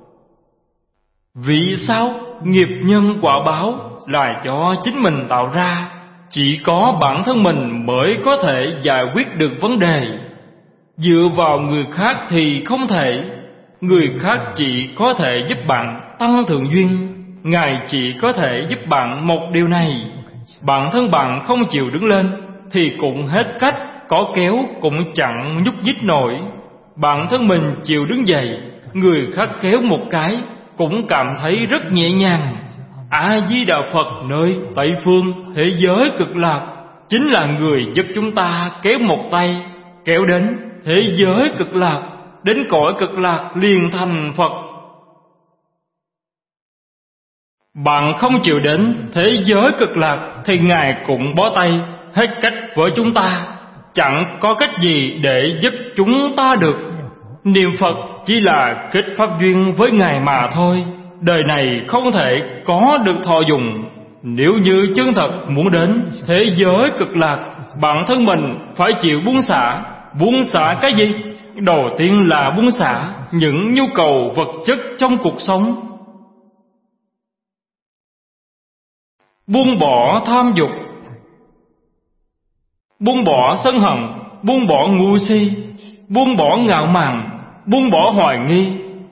Speaker 1: Vì sao? Nghiệp nhân quả báo là do chính mình tạo ra. Chỉ có bản thân mình mới có thể giải quyết được vấn đề. Dựa vào người khác thì không thể. Người khác chỉ có thể giúp bạn tăng thượng duyên. Ngài chỉ có thể giúp bạn một điều này. Bản thân bạn không chịu đứng lên thì cũng hết cách, có kéo cũng chẳng nhúc nhích nổi. Bản thân mình chịu đứng dậy, người khác kéo một cái cũng cảm thấy rất nhẹ nhàng. A Di Đà Phật nơi Tây phương thế giới cực lạc chính là người giúp chúng ta kéo một tay, kéo đến thế giới cực lạc, đến cõi cực lạc liền thành Phật. Bạn không chịu đến thế giới cực lạc thì Ngài cũng bó tay, hết cách với chúng ta, chẳng có cách gì để giúp chúng ta được. Niệm Phật chỉ là kết pháp duyên với Ngài mà thôi. Đời này không thể có được thọ dụng. Nếu như chân thật muốn đến thế giới cực lạc, bản thân mình phải chịu buông xả. Buông xả cái gì? Đầu tiên là buông xả những nhu cầu vật chất trong cuộc sống. Buông bỏ tham dục, buông bỏ sân hận, buông bỏ ngu si, buông bỏ ngạo mạn, buông bỏ hoài nghi.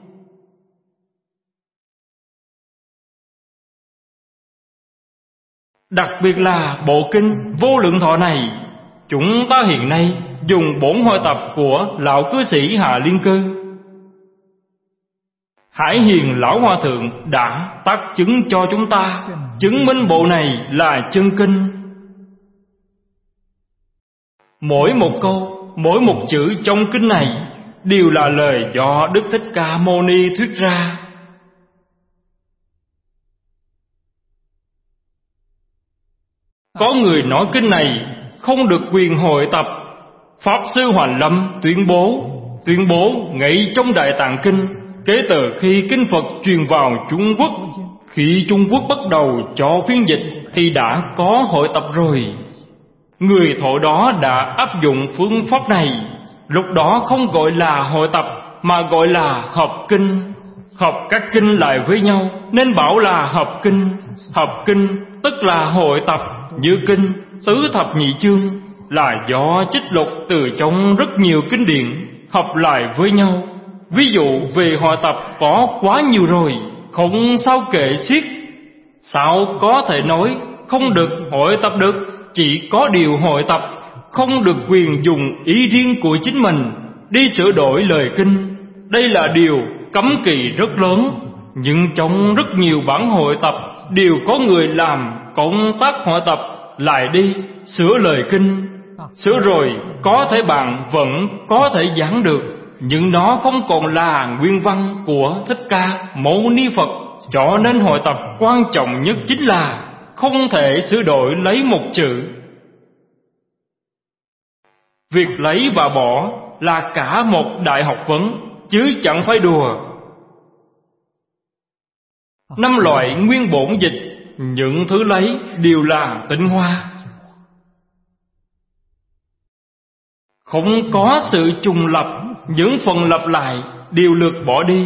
Speaker 1: Đặc biệt là bộ kinh Vô Lượng Thọ này, chúng ta hiện nay dùng bổn hội tập của lão cư sĩ Hạ Liên Cư. Hải Hiền Lão Hòa Thượng đã tác chứng cho chúng ta, chứng minh bộ này là chân kinh. Mỗi một câu, mỗi một chữ trong kinh này đều là lời do Đức Thích Ca Mâu Ni thuyết ra. Có người nói kinh này không được quyền hội tập. Pháp Sư Hoành Lâm tuyên bố, tuyên bố ngay trong Đại Tạng Kinh, kể từ khi kinh Phật truyền vào Trung Quốc, khi Trung Quốc bắt đầu cho phiên dịch thì đã có hội tập rồi. Người thọ đó đã áp dụng phương pháp này. Lúc đó không gọi là hội tập mà gọi là hợp kinh. Hợp các kinh lại với nhau nên bảo là hợp kinh. Hợp kinh tức là hội tập. Như kinh Tứ Thập Nhị Chương là do trích lục từ trong rất nhiều kinh điển hợp lại với nhau. Ví dụ về hội tập có quá nhiều rồi, không sao kể xiết. Sao có thể nói không được hội tập được? Chỉ có điều hội tập, không được quyền dùng ý riêng của chính mình đi sửa đổi lời kinh. Đây là điều cấm kỵ rất lớn. Nhưng trong rất nhiều bản hội tập đều có người làm công tác hội tập lại đi sửa lời kinh. Sửa rồi có thể bạn vẫn có thể giảng được, nhưng nó không còn là nguyên văn của Thích Ca Mâu Ni Phật. Cho nên hội tập quan trọng nhất chính là không thể sửa đổi lấy một chữ. Việc lấy và bỏ là cả một đại học vấn, chứ chẳng phải đùa. Năm loại nguyên bổn dịch, những thứ lấy đều là tinh hoa. Không có sự trùng lập, những phần lặp lại đều lược bỏ đi.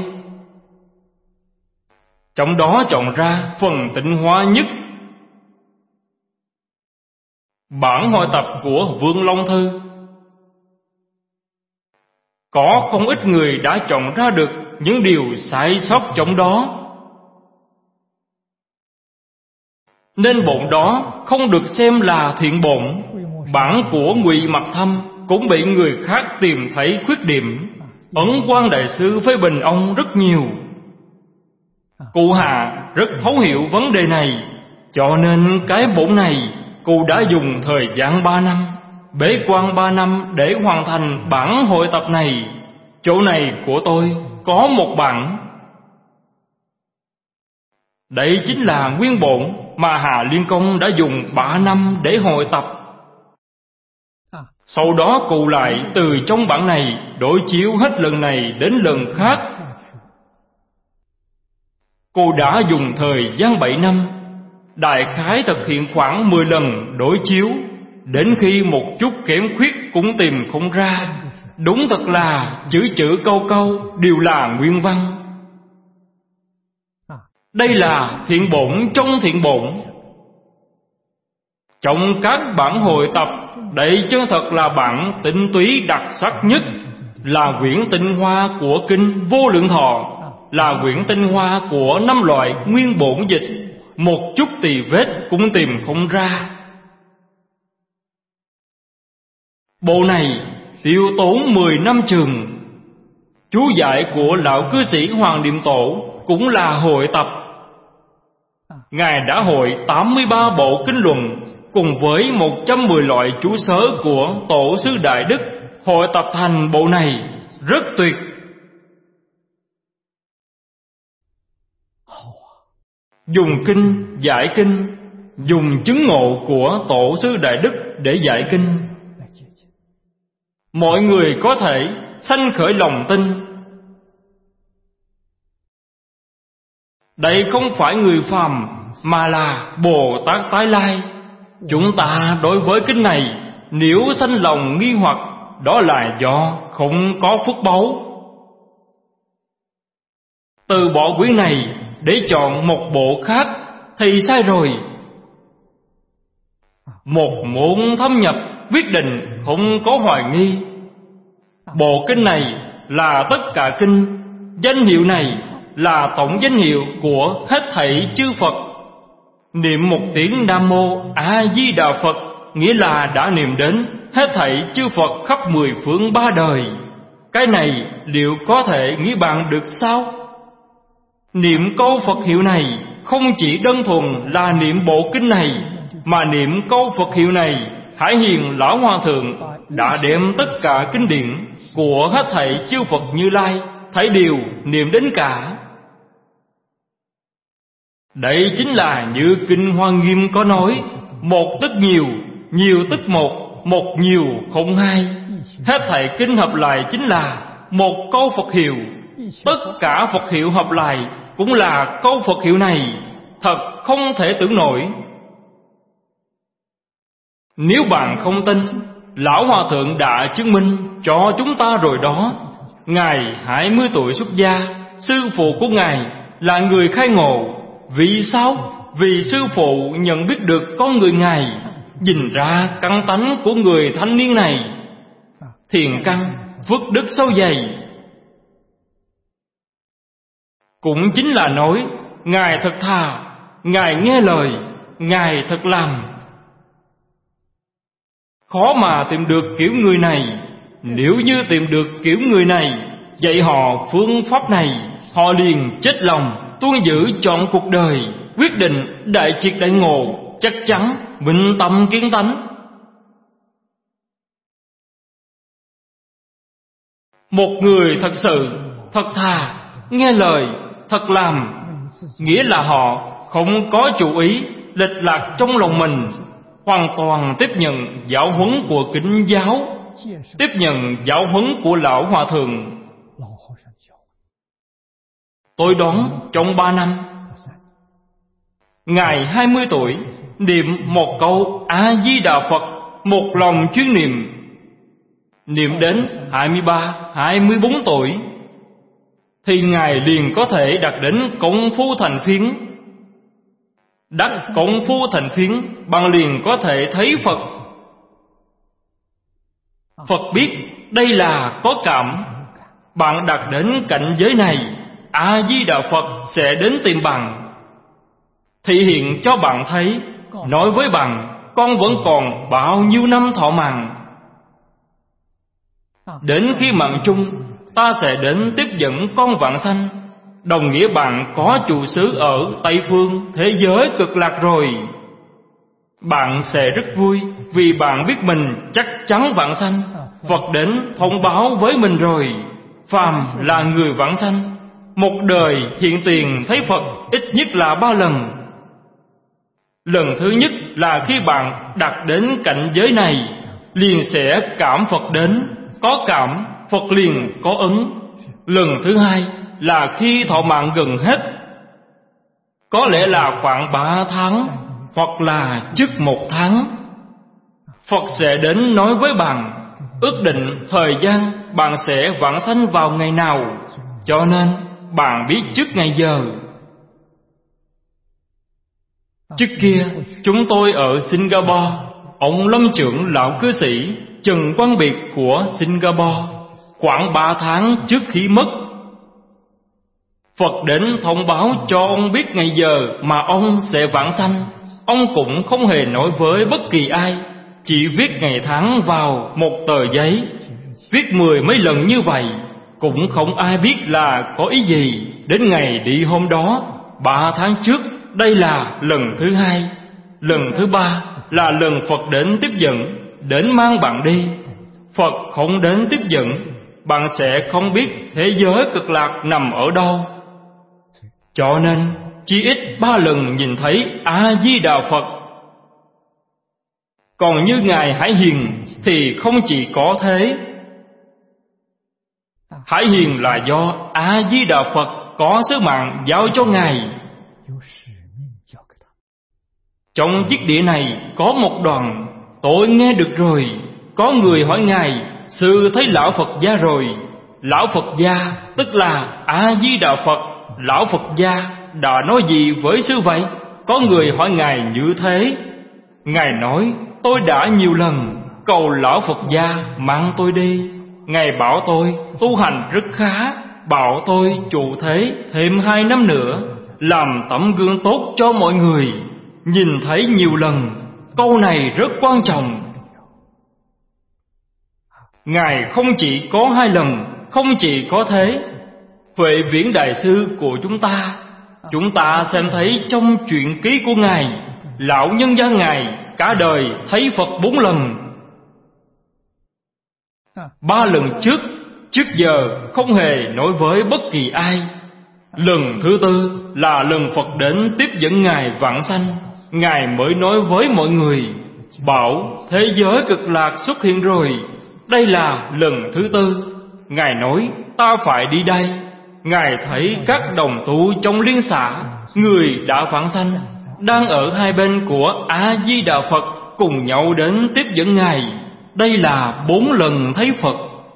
Speaker 1: Trong đó chọn ra phần tinh hoa nhất. Bản hội tập của Vương Long Thư, có không ít người đã chọn ra được những điều sai sót trong đó, nên bổn đó không được xem là thiện bổn. Bản của Ngụy Mặc Thâm cũng bị người khác tìm thấy khuyết điểm. Ấn Quang Đại Sư phê bình ông rất nhiều. Cụ Hà rất thấu hiểu vấn đề này, cho nên cái bổn này cụ đã dùng thời gian ba năm, bế quan ba năm để hoàn thành bản hội tập này. Chỗ này của tôi có một bản. Đây chính là nguyên bổn mà Hà Liên Công đã dùng ba năm để hội tập. Sau đó cụ lại từ trong bản này đối chiếu hết lần này đến lần khác. Cô đã dùng thời gian bảy năm, đại khái thực hiện khoảng mười lần đối chiếu, đến khi một chút kém khuyết cũng tìm không ra. Đúng thật là chữ chữ câu câu đều là nguyên văn. Đây là thiện bổn trong thiện bổn. Trong các bản hội tập, đây chân thật là bản tinh túy đặc sắc nhất, là quyển tinh hoa của kinh Vô Lượng Thọ, là quyển tinh hoa của năm loại nguyên bổn dịch, một chút tì vết cũng tìm không ra. Bộ này tiêu tốn mười năm trường. Chú giải của lão cư sĩ Hoàng Niệm Tổ cũng là hội tập. Ngài đã hội tám mươi ba bộ kinh luận cùng với một trăm mười loại chú sớ của Tổ sư Đại Đức, hội tập thành bộ này rất tuyệt. Dùng kinh giải kinh, dùng chứng ngộ của Tổ sư Đại Đức để giải kinh. Mọi người có thể sanh khởi lòng tin. Đây không phải người phàm, mà là Bồ Tát tái lai. Chúng ta đối với kinh này, nếu sanh lòng nghi hoặc, đó là do không có phước báu. Từ bỏ quyển này để chọn một bộ khác thì sai rồi. Một muốn thâm nhập, quyết định không có hoài nghi. Bộ kinh này là tất cả kinh, danh hiệu này là tổng danh hiệu của hết thảy chư Phật. Niệm một tiếng Nam Mô A Di Đà Phật nghĩa là đã niệm đến hết thảy chư Phật khắp mười phương ba đời. Cái này liệu có thể nghĩ bàn được sao? Niệm câu Phật hiệu này không chỉ đơn thuần là niệm bộ kinh này, mà niệm câu Phật hiệu này, Hải Hiền Lão Hòa Thượng đã đem tất cả kinh điển của hết thảy chư Phật Như Lai thảy đều niệm đến cả. Đây chính là như kinh Hoa Nghiêm có nói: một tức nhiều, nhiều tức một, một nhiều không hai. Hết thảy kinh hợp lại chính là một câu Phật hiệu. Tất cả Phật hiệu hợp lại cũng là câu Phật hiệu này. Thật không thể tưởng nổi. Nếu bạn không tin, Lão Hòa Thượng đã chứng minh cho chúng ta rồi đó. Ngài hai mươi tuổi xuất gia, sư phụ của Ngài là người khai ngộ. Vì sao? Vì sư phụ nhận biết được con người Ngài, nhìn ra căn tánh của người thanh niên này, thiền căn, phước đức sâu dày. Cũng chính là nói Ngài thật thà, Ngài nghe lời, Ngài thật làm. Khó mà tìm được kiểu người này. Nếu như tìm được kiểu người này, dạy họ phương pháp này, họ liền chết lòng, tuân giữ chọn cuộc đời, quyết định đại triệt đại ngộ, chắc chắn minh tâm kiến tánh. Một người thật sự, thật thà, nghe lời, thật làm, nghĩa là họ không có chủ ý, lệch lạc trong lòng mình, hoàn toàn tiếp nhận giáo huấn của Kinh giáo, tiếp nhận giáo huấn của Lão Hòa Thượng. Tôi đoán trong ba năm, Ngài hai mươi tuổi, niệm một câu A-di-đà Phật, một lòng chuyên niệm. Niệm đến hai mươi ba, hai mươi bốn tuổi, thì Ngài liền có thể đạt đến công phu thành phiến. Đắc công phu thành phiến, bạn liền có thể thấy Phật. Phật biết đây là có cảm. Bạn đạt đến cảnh giới này, A-di-đà Phật sẽ đến tìm bạn, thị hiện cho bạn thấy, nói với bạn: con vẫn còn bao nhiêu năm thọ mạng. Đến khi mạng chung, ta sẽ đến tiếp dẫn con vãng sanh. Đồng nghĩa bạn có trụ xứ ở Tây Phương thế giới cực lạc rồi. Bạn sẽ rất vui, vì bạn biết mình chắc chắn vãng sanh. Phật đến thông báo với mình rồi. Phàm là người vãng sanh, một đời hiện tiền thấy Phật ít nhất là ba lần. Lần thứ nhất là khi bạn đạt đến cảnh giới này, liền sẽ cảm Phật đến, có cảm Phật liền có ứng. Lần thứ hai là khi thọ mạng gần hết, Có lẽ là khoảng ba tháng, hoặc là trước một tháng, Phật sẽ đến nói với bạn, ước định thời gian bạn sẽ vãng sanh vào ngày nào, cho nên bạn biết trước ngày giờ. Trước kia, chúng tôi ở Singapore, ông lâm trưởng lão cư sĩ Trần Quang Biệt của Singapore, khoảng ba tháng trước khi mất, Phật đến thông báo cho ông biết ngày giờ mà ông sẽ vãng sanh. Ông cũng không hề nói với bất kỳ ai, chỉ viết ngày tháng vào một tờ giấy, viết mười mấy lần như vậy, cũng không ai biết là có ý gì. Đến ngày đi hôm đó, ba tháng trước, đây là lần thứ hai. Lần thứ ba là lần Phật đến tiếp dẫn, đến mang bạn đi. Phật không đến tiếp dẫn, bạn sẽ không biết thế giới cực lạc nằm ở đâu. Cho nên chỉ ít ba lần nhìn thấy A-di-đà Phật. Còn như Ngài Hải Hiền thì không chỉ có thế. Hải Hiền là do A-di-đà Phật có sứ mạng giao cho Ngài. Trong chiếc đĩa này có một đoạn tôi nghe được rồi. Có người hỏi Ngài, sư thấy Lão Phật Gia rồi. Lão Phật Gia tức là A-di-đà Phật. Lão Phật Gia đã nói gì với sư vậy? Có người hỏi Ngài như thế. Ngài nói, tôi đã nhiều lần cầu Lão Phật Gia mang tôi đi. Ngài bảo tôi tu hành rất khá, bảo tôi trụ thế thêm hai năm nữa, làm tấm gương tốt cho mọi người. Nhìn thấy nhiều lần, câu này rất quan trọng. Ngài không chỉ có hai lần, không chỉ có thế. Huệ Viễn Đại Sư của chúng ta, chúng ta xem thấy trong truyện ký của Ngài, lão nhân gia Ngài cả đời thấy Phật bốn lần. Ba lần trước, trước giờ không hề nói với bất kỳ ai. Lần thứ tư là lần Phật đến tiếp dẫn Ngài vãng sanh, Ngài mới nói với mọi người, bảo thế giới cực lạc xuất hiện rồi. Đây là lần thứ tư. Ngài nói, ta phải đi đây. Ngài thấy các đồng tu trong liên xã, người đã vãng sanh, đang ở hai bên của A-di-đà Phật, cùng nhau đến tiếp dẫn Ngài. Đây là bốn lần thấy Phật.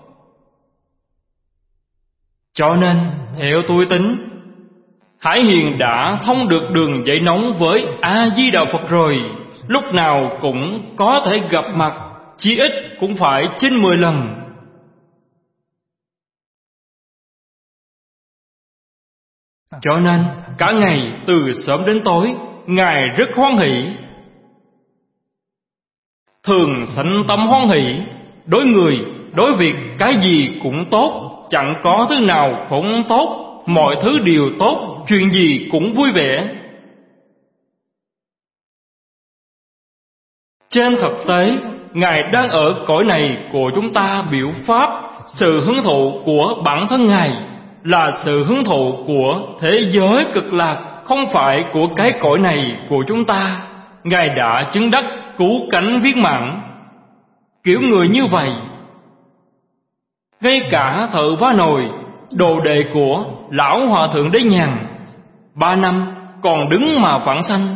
Speaker 1: Cho nên, theo tôi tính, Hải Hiền đã thông được đường dây nóng với A-di-đà Phật rồi. Lúc nào cũng có thể gặp mặt, chí ít cũng phải trên mười lần. Cho nên, cả ngày từ sớm đến tối, Ngài rất hoan hỷ. Thường sanh tâm hoan hỷ, đối người, đối việc cái gì cũng tốt, chẳng có thứ nào không tốt, mọi thứ đều tốt, chuyện gì cũng vui vẻ. Trên thực tế, Ngài đang ở cõi này của chúng ta biểu pháp. Sự hưởng thụ của bản thân Ngài là sự hưởng thụ của thế giới cực lạc, không phải của cái cõi này của chúng ta. Ngài đã chứng đắc cứu cánh viên mãn. Kiểu người như vậy, ngay cả thợ vá nồi, đồ đệ của Lão Hòa Thượng Đế Nhàn, ba năm còn đứng mà vãng sanh.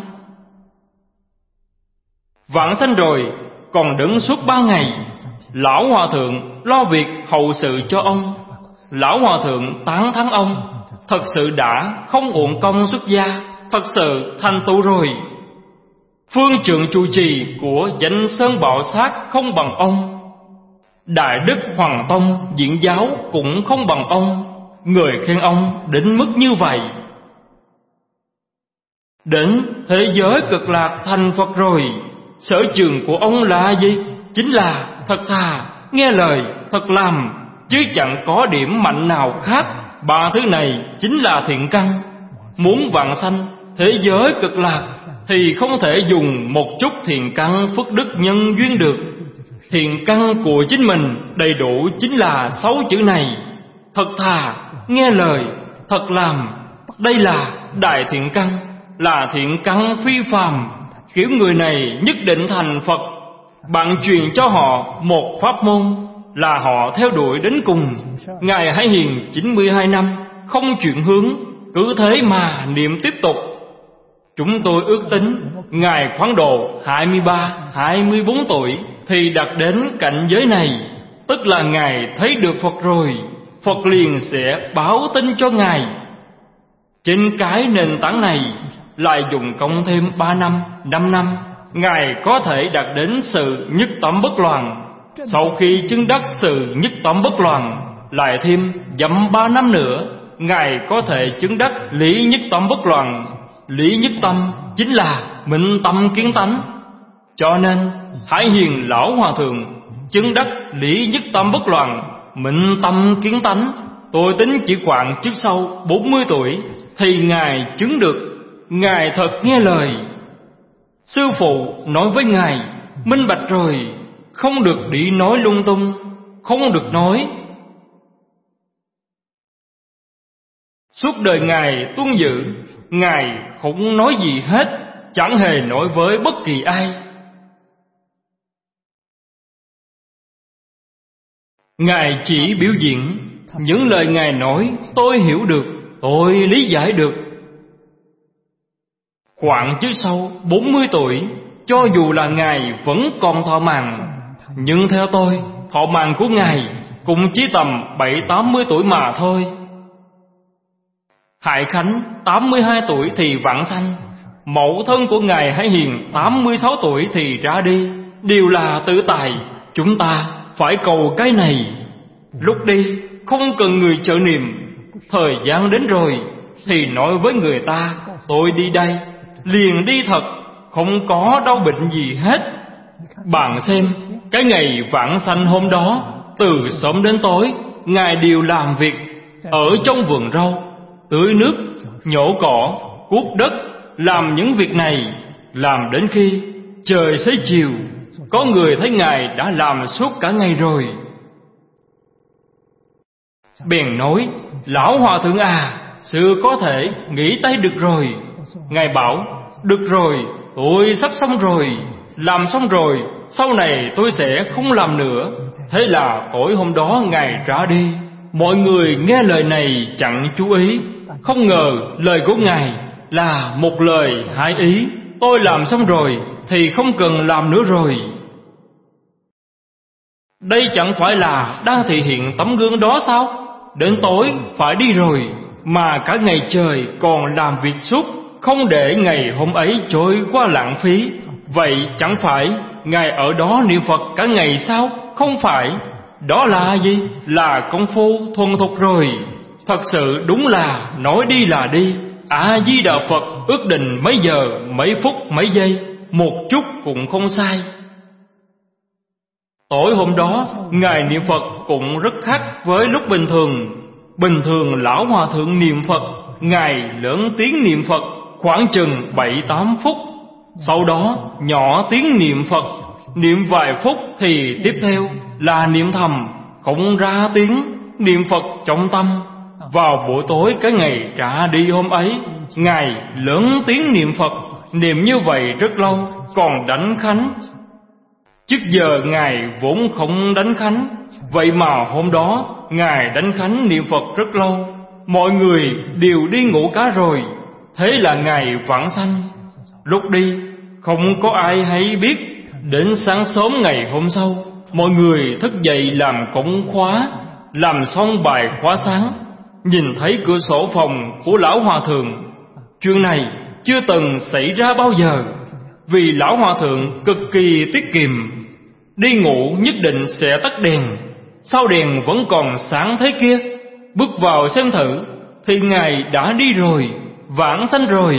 Speaker 1: Vãng sanh rồi còn đứng suốt ba ngày. Lão Hòa Thượng lo việc hậu sự cho ông. Lão Hòa Thượng tán thán ông, thật sự đã không uổng công xuất gia, thật sự thành tựu rồi. Phương trượng trụ trì của Danh Sơn Bảo Sát không bằng ông. Đại Đức Hoàng Tông diễn giáo cũng không bằng ông. Người khen ông đến mức như vậy. Đến thế giới cực lạc thành Phật rồi, sở trường của ông là gì? Chính là thật thà, nghe lời, thật làm, chứ chẳng có điểm mạnh nào khác. Ba thứ này chính là thiện căn. Muốn vãng sanh thế giới cực lạc thì không thể dùng một chút thiện căn phước đức nhân duyên được. Thiện căn của chính mình đầy đủ chính là sáu chữ này: thật thà, nghe lời, thật làm. Đây là đại thiện căn, là thiện căn phi phàm. Kiểu người này nhất định thành Phật. Bạn truyền cho họ một pháp môn là họ theo đuổi đến cùng. Ngài Hải Hiền chín mươi hai năm không chuyển hướng, cứ thế mà niệm tiếp tục. Chúng tôi ước tính ngài khoảng độ hai mươi ba, hai mươi bốn tuổi thì đạt đến cảnh giới này, tức là ngài thấy được Phật rồi. Phật liền sẽ báo tin cho ngài. Trên cái nền tảng này lại dùng công thêm ba năm, năm năm, ngài có thể đạt đến sự nhất tâm bất loạn. Sau khi chứng đắc sự nhất tâm bất loạn, lại thêm dăm ba năm nữa, ngài có thể chứng đắc lý nhất tâm bất loạn. Lý nhất tâm chính là minh tâm kiến tánh. Cho nên Hải Hiền lão hòa thượng chứng đắc lý nhất tâm bất loạn, minh tâm kiến tánh. Tôi tính chỉ khoảng trước sau bốn mươi tuổi thì ngài chứng được. Ngài thật nghe lời. Sư phụ nói với ngài minh bạch rồi, không được đi nói lung tung, không được nói. Suốt đời ngài tuân giữ, ngài không nói gì hết, chẳng hề nói với bất kỳ ai. Ngài chỉ biểu diễn. Những lời ngài nói tôi hiểu được, tôi lý giải được. Khoảng trước sau bốn mươi tuổi, cho dù là ngài vẫn còn thọ mạng, nhưng theo tôi, thọ mạng của ngài cũng chỉ tầm bảy tám mươi tuổi mà thôi. Hải Khánh tám mươi hai tuổi thì vãng sanh. Mẫu thân của ngài Hải Hiền tám mươi sáu tuổi thì ra đi. Đều là tự tài. Chúng ta phải cầu cái này. Lúc đi không cần người trợ niệm. Thời gian đến rồi thì nói với người ta tôi đi đây, liền đi thật, không có đau bệnh gì hết. Bạn xem, cái ngày vãng sanh hôm đó, từ sớm đến tối ngài đều làm việc ở trong vườn rau, tưới nước, nhổ cỏ, cuốc đất, làm những việc này, làm đến khi trời xế chiều. Có người thấy ngài đã làm suốt cả ngày rồi, bèn nói: lão hòa thượng à, xưa có thể nghỉ tay được rồi. Ngài bảo: được rồi, tôi sắp xong rồi, làm xong rồi, sau này tôi sẽ không làm nữa. Thế là tối hôm đó ngài ra đi. Mọi người nghe lời này chẳng chú ý, không ngờ lời của ngài là một lời hai ý: tôi làm xong rồi thì không cần làm nữa rồi. Đây chẳng phải là đang thể hiện tấm gương đó sao? Đến tối phải đi rồi, mà cả ngày trời còn làm việc suốt, không để ngày hôm ấy trôi qua lãng phí. Vậy chẳng phải ngài ở đó niệm Phật cả ngày sao? Không phải. Đó là gì? Là công phu thuần thục rồi. Thật sự đúng là nói đi là đi. A Di Đà Phật ước định mấy giờ, mấy phút, mấy giây, một chút cũng không sai. Tối hôm đó ngài niệm Phật cũng rất khác với lúc bình thường. Bình thường lão hòa thượng niệm Phật, ngài lớn tiếng niệm Phật khoảng chừng bảy tám phút, sau đó nhỏ tiếng niệm Phật, niệm vài phút thì tiếp theo là niệm thầm, không ra tiếng, niệm Phật trong tâm. Vào buổi tối cái ngày trả đi hôm ấy, ngài lớn tiếng niệm Phật, niệm như vậy rất lâu, còn đánh khánh. Trước giờ ngài vốn không đánh khánh, vậy mà hôm đó ngài đánh khánh niệm Phật rất lâu. Mọi người đều đi ngủ cả rồi. Thế là ngài vãng sanh. Lúc đi không có ai hay biết. Đến sáng sớm ngày hôm sau, mọi người thức dậy làm cổng khóa, làm xong bài khóa sáng, nhìn thấy cửa sổ phòng của lão hòa thượng. Chuyện này chưa từng xảy ra bao giờ, vì lão hòa thượng cực kỳ tiết kiệm. Đi ngủ nhất định sẽ tắt đèn, sao đèn vẫn còn sáng thế kia. Bước vào xem thử thì ngài đã đi rồi, vãng sanh rồi.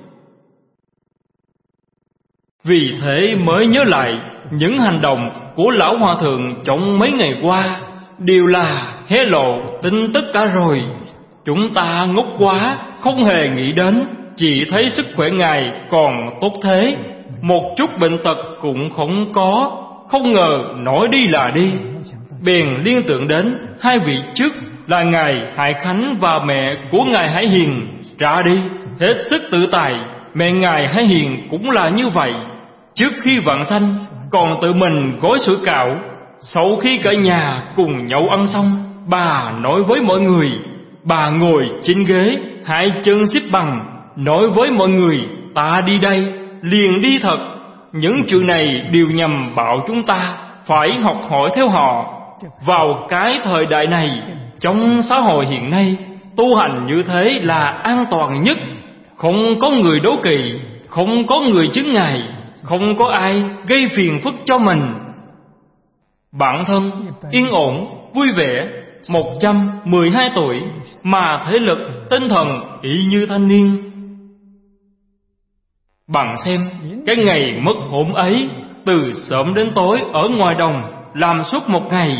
Speaker 1: Vì thế mới nhớ lại những hành động của lão hòa thượng trong mấy ngày qua đều là hé lộ tin tất cả rồi. Chúng ta ngốc quá, không hề nghĩ đến, chỉ thấy sức khỏe ngài còn tốt thế, một chút bệnh tật cũng không có. Không ngờ nói đi là đi, bèn liên tưởng đến hai vị trước là ngài Hải Khánh và mẹ của ngài Hải Hiền ra đi hết sức tự tài. Mẹ ngài Hải Hiền cũng là như vậy, trước khi vãng sanh còn tự mình gói sủi cảo. Sau khi cả nhà cùng nhậu ăn xong, bà nói với mọi người, bà ngồi trên ghế, hai chân xếp bằng, nói với mọi người: ta đi đây, liền đi thật. Những chuyện này đều nhằm bảo chúng ta phải học hỏi theo họ. Vào cái thời đại này, trong xã hội hiện nay, tu hành như thế là an toàn nhất. Không có người đố kỵ, không có người chướng ngại, không có ai gây phiền phức cho mình. Bản thân yên ổn, vui vẻ, một trăm mười hai tuổi mà thể lực, tinh thần y như thanh niên. Bạn xem, cái ngày mất hôm ấy, từ sớm đến tối ở ngoài đồng làm suốt một ngày.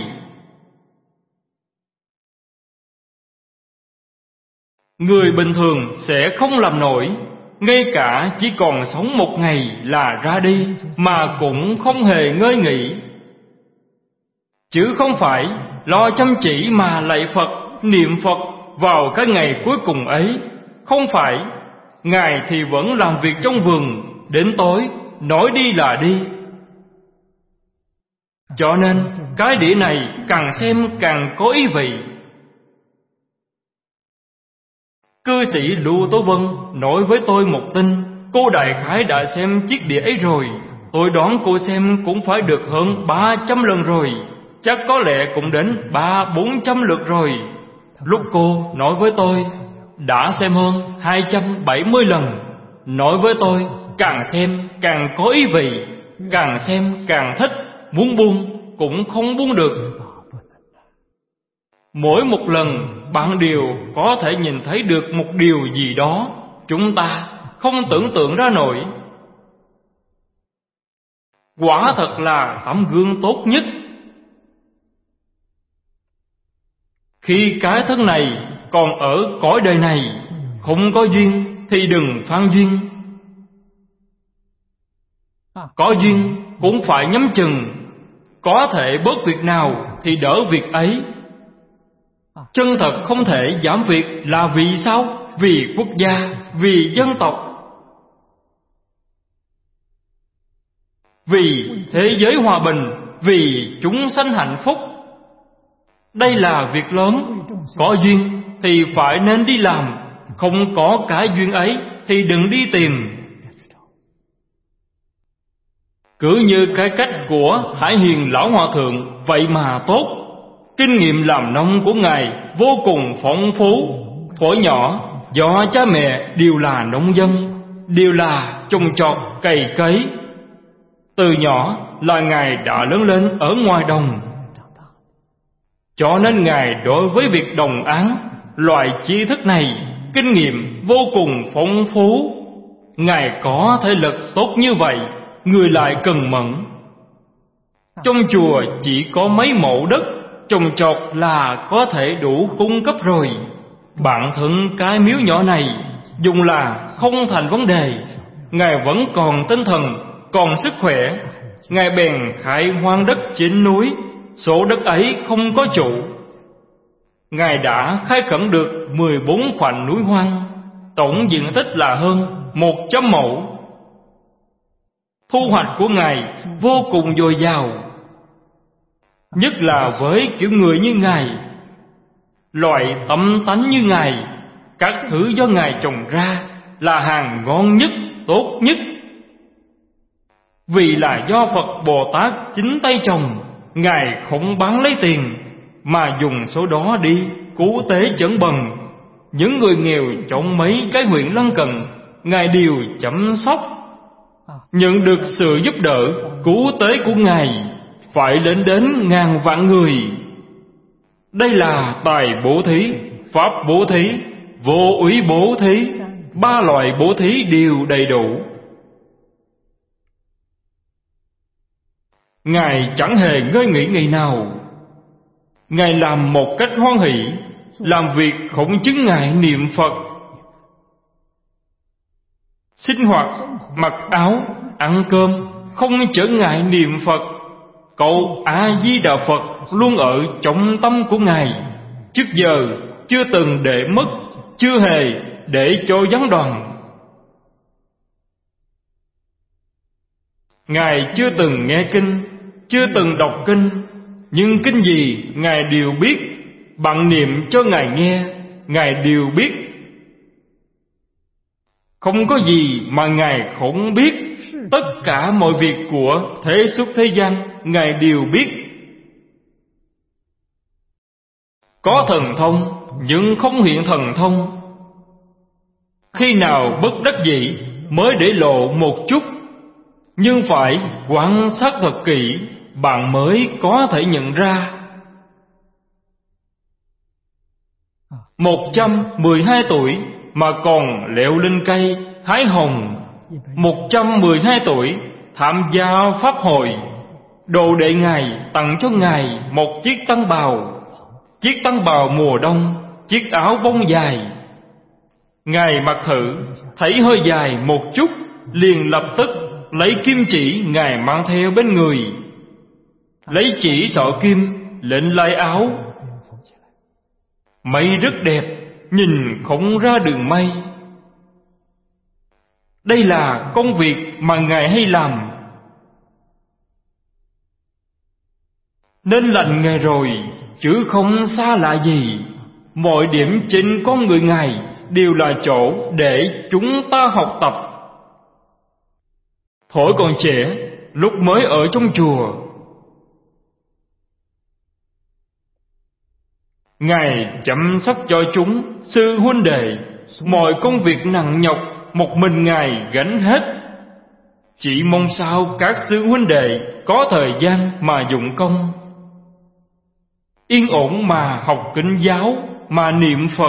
Speaker 1: Người bình thường sẽ không làm nổi, ngay cả chỉ còn sống một ngày là ra đi, mà cũng không hề ngơi nghỉ. Chứ không phải lo chăm chỉ mà lạy Phật, niệm Phật vào cái ngày cuối cùng ấy. Không phải, Ngài thì vẫn làm việc trong vườn, đến tối nói đi là đi. Cho nên cái đĩa này càng xem càng có ý vị. Cư sĩ Lưu Tố Vân nói với tôi một tin. Cô đại khái đã xem chiếc đĩa ấy rồi. Tôi đoán cô xem cũng phải được hơn ba trăm lần rồi. Chắc có lẽ cũng đến ba bốn trăm lượt rồi. Lúc cô nói với tôi đã xem hơn hai trăm bảy mươi lần. Nói với tôi càng xem càng có ý vị, càng xem càng thích, muốn buông cũng không buông được. Mỗi một lần bạn đều có thể nhìn thấy được một điều gì đó chúng ta không tưởng tượng ra nổi. Quả thật là tấm gương tốt nhất. Khi cái thân này còn ở cõi đời này, không có duyên thì đừng phan duyên. Có duyên cũng phải nhắm chừng, có thể bớt việc nào thì đỡ việc ấy. Chân thật không thể giảm việc là vì sao? Vì quốc gia, vì dân tộc, vì thế giới hòa bình, vì chúng sanh hạnh phúc. Đây là việc lớn. Có duyên thì phải nên đi làm, không có cái duyên ấy thì đừng đi tìm. Cứ như cái cách của Hải Hiền Lão Hòa Thượng vậy mà tốt. Kinh nghiệm làm nông của Ngài vô cùng phong phú. Thuở nhỏ do cha mẹ đều là nông dân, đều là trồng trọt cày cấy. Từ nhỏ là Ngài đã lớn lên ở ngoài đồng, cho nên Ngài đối với việc đồng áng, loại tri thức này, kinh nghiệm vô cùng phong phú. Ngài có thể lực tốt như vậy, người lại cần mẫn. Trong chùa chỉ có mấy mẫu đất trồng trọt là có thể đủ cung cấp rồi. Bản thân cái miếu nhỏ này dùng là không thành vấn đề. Ngài vẫn còn tinh thần, còn sức khỏe. Ngài bèn khai hoang đất trên núi, số đất ấy không có chủ. Ngài đã khai khẩn được mười bốn khoảnh núi hoang, tổng diện tích là hơn một trăm mẫu. Thu hoạch của Ngài vô cùng dồi dào, nhất là với kiểu người như Ngài, loại tâm tánh như Ngài. Các thứ do Ngài trồng ra là hàng ngon nhất, tốt nhất. Vì là do Phật Bồ Tát chính tay trồng, Ngài không bán lấy tiền, mà dùng số đó đi cứu tế chẩn bần. Những người nghèo trong mấy cái huyện lân cận, Ngài đều chăm sóc. Nhận được sự giúp đỡ, cứu tế của Ngài phải lên đến ngàn vạn người. Đây là tài bố thí, pháp bố thí, vô úy bố thí. Ba loại bố thí đều đầy đủ. Ngài chẳng hề ngơi nghỉ ngày nào. Ngài làm một cách hoan hỷ, làm việc không chứng ngại niệm Phật. Sinh hoạt, mặc áo, ăn cơm không trở ngại niệm Phật. Câu A-di-đà Phật luôn ở trong tâm của Ngài. Trước giờ chưa từng để mất, chưa hề để cho gián đoạn. Ngài chưa từng nghe kinh, chưa từng đọc kinh, nhưng kinh gì Ngài đều biết. Bạn niệm cho Ngài nghe, Ngài đều biết. Không có gì mà Ngài không biết. Tất cả mọi việc của thế xuất thế gian Ngài đều biết. Có thần thông nhưng không hiện thần thông. Khi nào bất đắc dĩ mới để lộ một chút, nhưng phải quan sát thật kỹ, bạn mới có thể nhận ra. Một trăm mười hai tuổi mà còn leo lên cây hái hồng. Một trăm mười hai tuổi tham gia pháp hội. Đồ đệ Ngài tặng cho Ngài một chiếc tăng bào. Chiếc tăng bào mùa đông, chiếc áo bông dài. Ngài mặc thử, thấy hơi dài một chút, liền lập tức lấy kim chỉ Ngài mang theo bên người, lấy chỉ sọ kim lệnh lai áo. Mây rất đẹp, nhìn không ra đường mây. Đây là công việc mà Ngài hay làm, nên lành Ngài rồi, chứ không xa lạ gì. Mọi điểm trên con người Ngài đều là chỗ để chúng ta học tập. Thuở còn trẻ, lúc mới ở trong chùa, Ngài chăm sóc cho chúng sư huynh đệ. Mọi công việc nặng nhọc một mình Ngài gánh hết. Chỉ mong sao các sư huynh đệ có thời gian mà dụng công, yên ổn mà học kinh giáo, mà niệm Phật.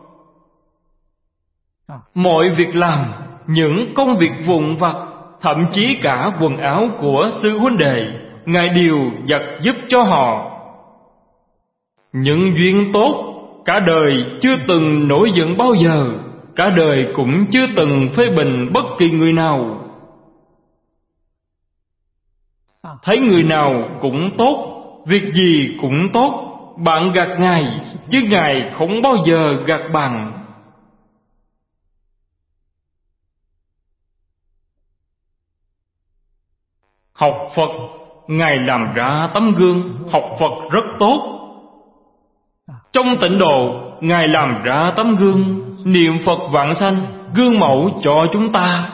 Speaker 1: Mọi việc làm, những công việc vụn vặt, thậm chí cả quần áo của sư huynh đệ, Ngài đều giặt giúp cho họ. Những duyên tốt, cả đời chưa từng nổi giận bao giờ, cả đời cũng chưa từng phê bình bất kỳ người nào. Thấy người nào cũng tốt, việc gì cũng tốt, bạn gạt Ngài, chứ Ngài không bao giờ gạt bạn. Học Phật, Ngài làm ra tấm gương học Phật rất tốt. Trong tịnh độ, Ngài làm ra tấm gương niệm Phật vãng sanh, gương mẫu cho chúng ta.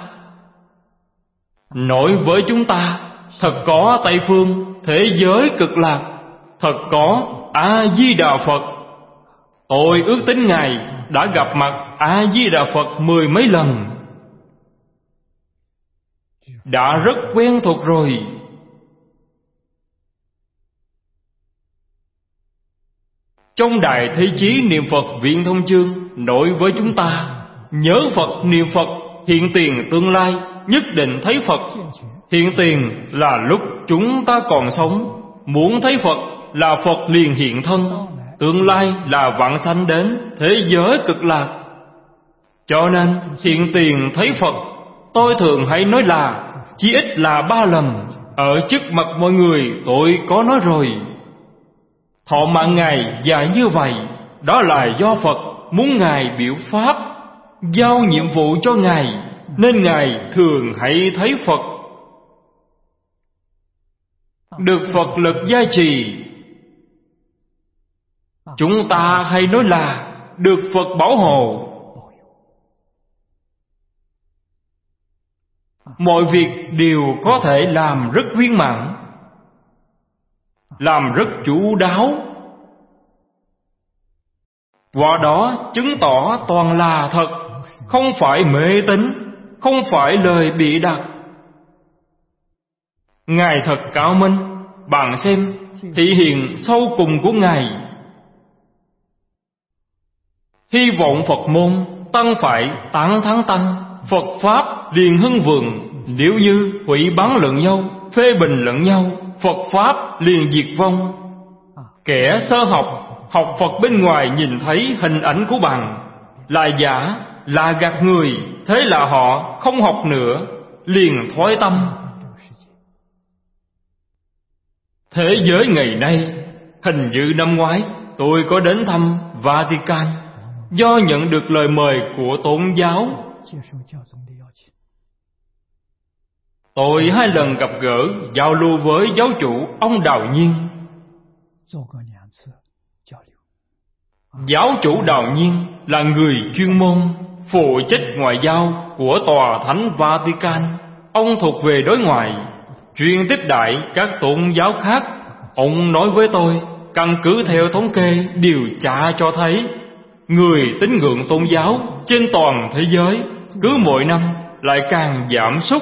Speaker 1: Nói với chúng ta, thật có Tây Phương, thế giới cực lạc, thật có A-di-đà Phật. Tôi ước tính Ngài đã gặp mặt A-di-đà Phật mười mấy lần, đã rất quen thuộc rồi. Trong Đại Thế Chí Niệm Phật Viện Thông Chương nói với chúng ta, nhớ Phật niệm Phật, hiện tiền tương lai nhất định thấy Phật. Hiện tiền là lúc chúng ta còn sống, muốn thấy Phật là Phật liền hiện thân. Tương lai là vãng sanh đến thế giới cực lạc. Cho nên hiện tiền thấy Phật, tôi thường hay nói là chỉ ít là ba lần. Ở trước mặt mọi người tôi có nói rồi. Thọ mạng Ngài dài như vậy, đó là do Phật muốn Ngài biểu pháp, giao nhiệm vụ cho Ngài, nên Ngài thường hay thấy Phật. Được Phật lực gia trì, chúng ta hay nói là được Phật bảo hộ. Mọi việc đều có thể làm rất viên mãn, làm rất chu đáo. Qua đó chứng tỏ toàn là thật, không phải mê tín, không phải lời bịa đặt. Ngài thật cao minh, bạn xem thị hiện sâu cùng của Ngài. Hy vọng Phật môn tăng phải tán thắng tăng, Phật Pháp liền hưng vượng. Nếu như hủy báng lẫn nhau, phê bình lẫn nhau, Phật Pháp liền diệt vong. Kẻ sơ học, học Phật bên ngoài nhìn thấy hình ảnh của bạn là giả, là gạt người, thế là họ không học nữa, liền thoái tâm. Thế giới ngày nay, hình như năm ngoái tôi có đến thăm Vatican, do nhận được lời mời của tôn giáo. Tôi hai lần gặp gỡ, giao lưu với giáo chủ ông Đào Nhiên. Giáo chủ Đào Nhiên là người chuyên môn, phụ trách ngoại giao, của Tòa Thánh Vatican. Ông thuộc về đối ngoại, chuyên tiếp đãi các tôn giáo khác. Ông nói với tôi, căn cứ theo thống kê điều tra cho thấy, người tín ngưỡng tôn giáo trên toàn thế giới cứ mỗi năm lại càng giảm sút.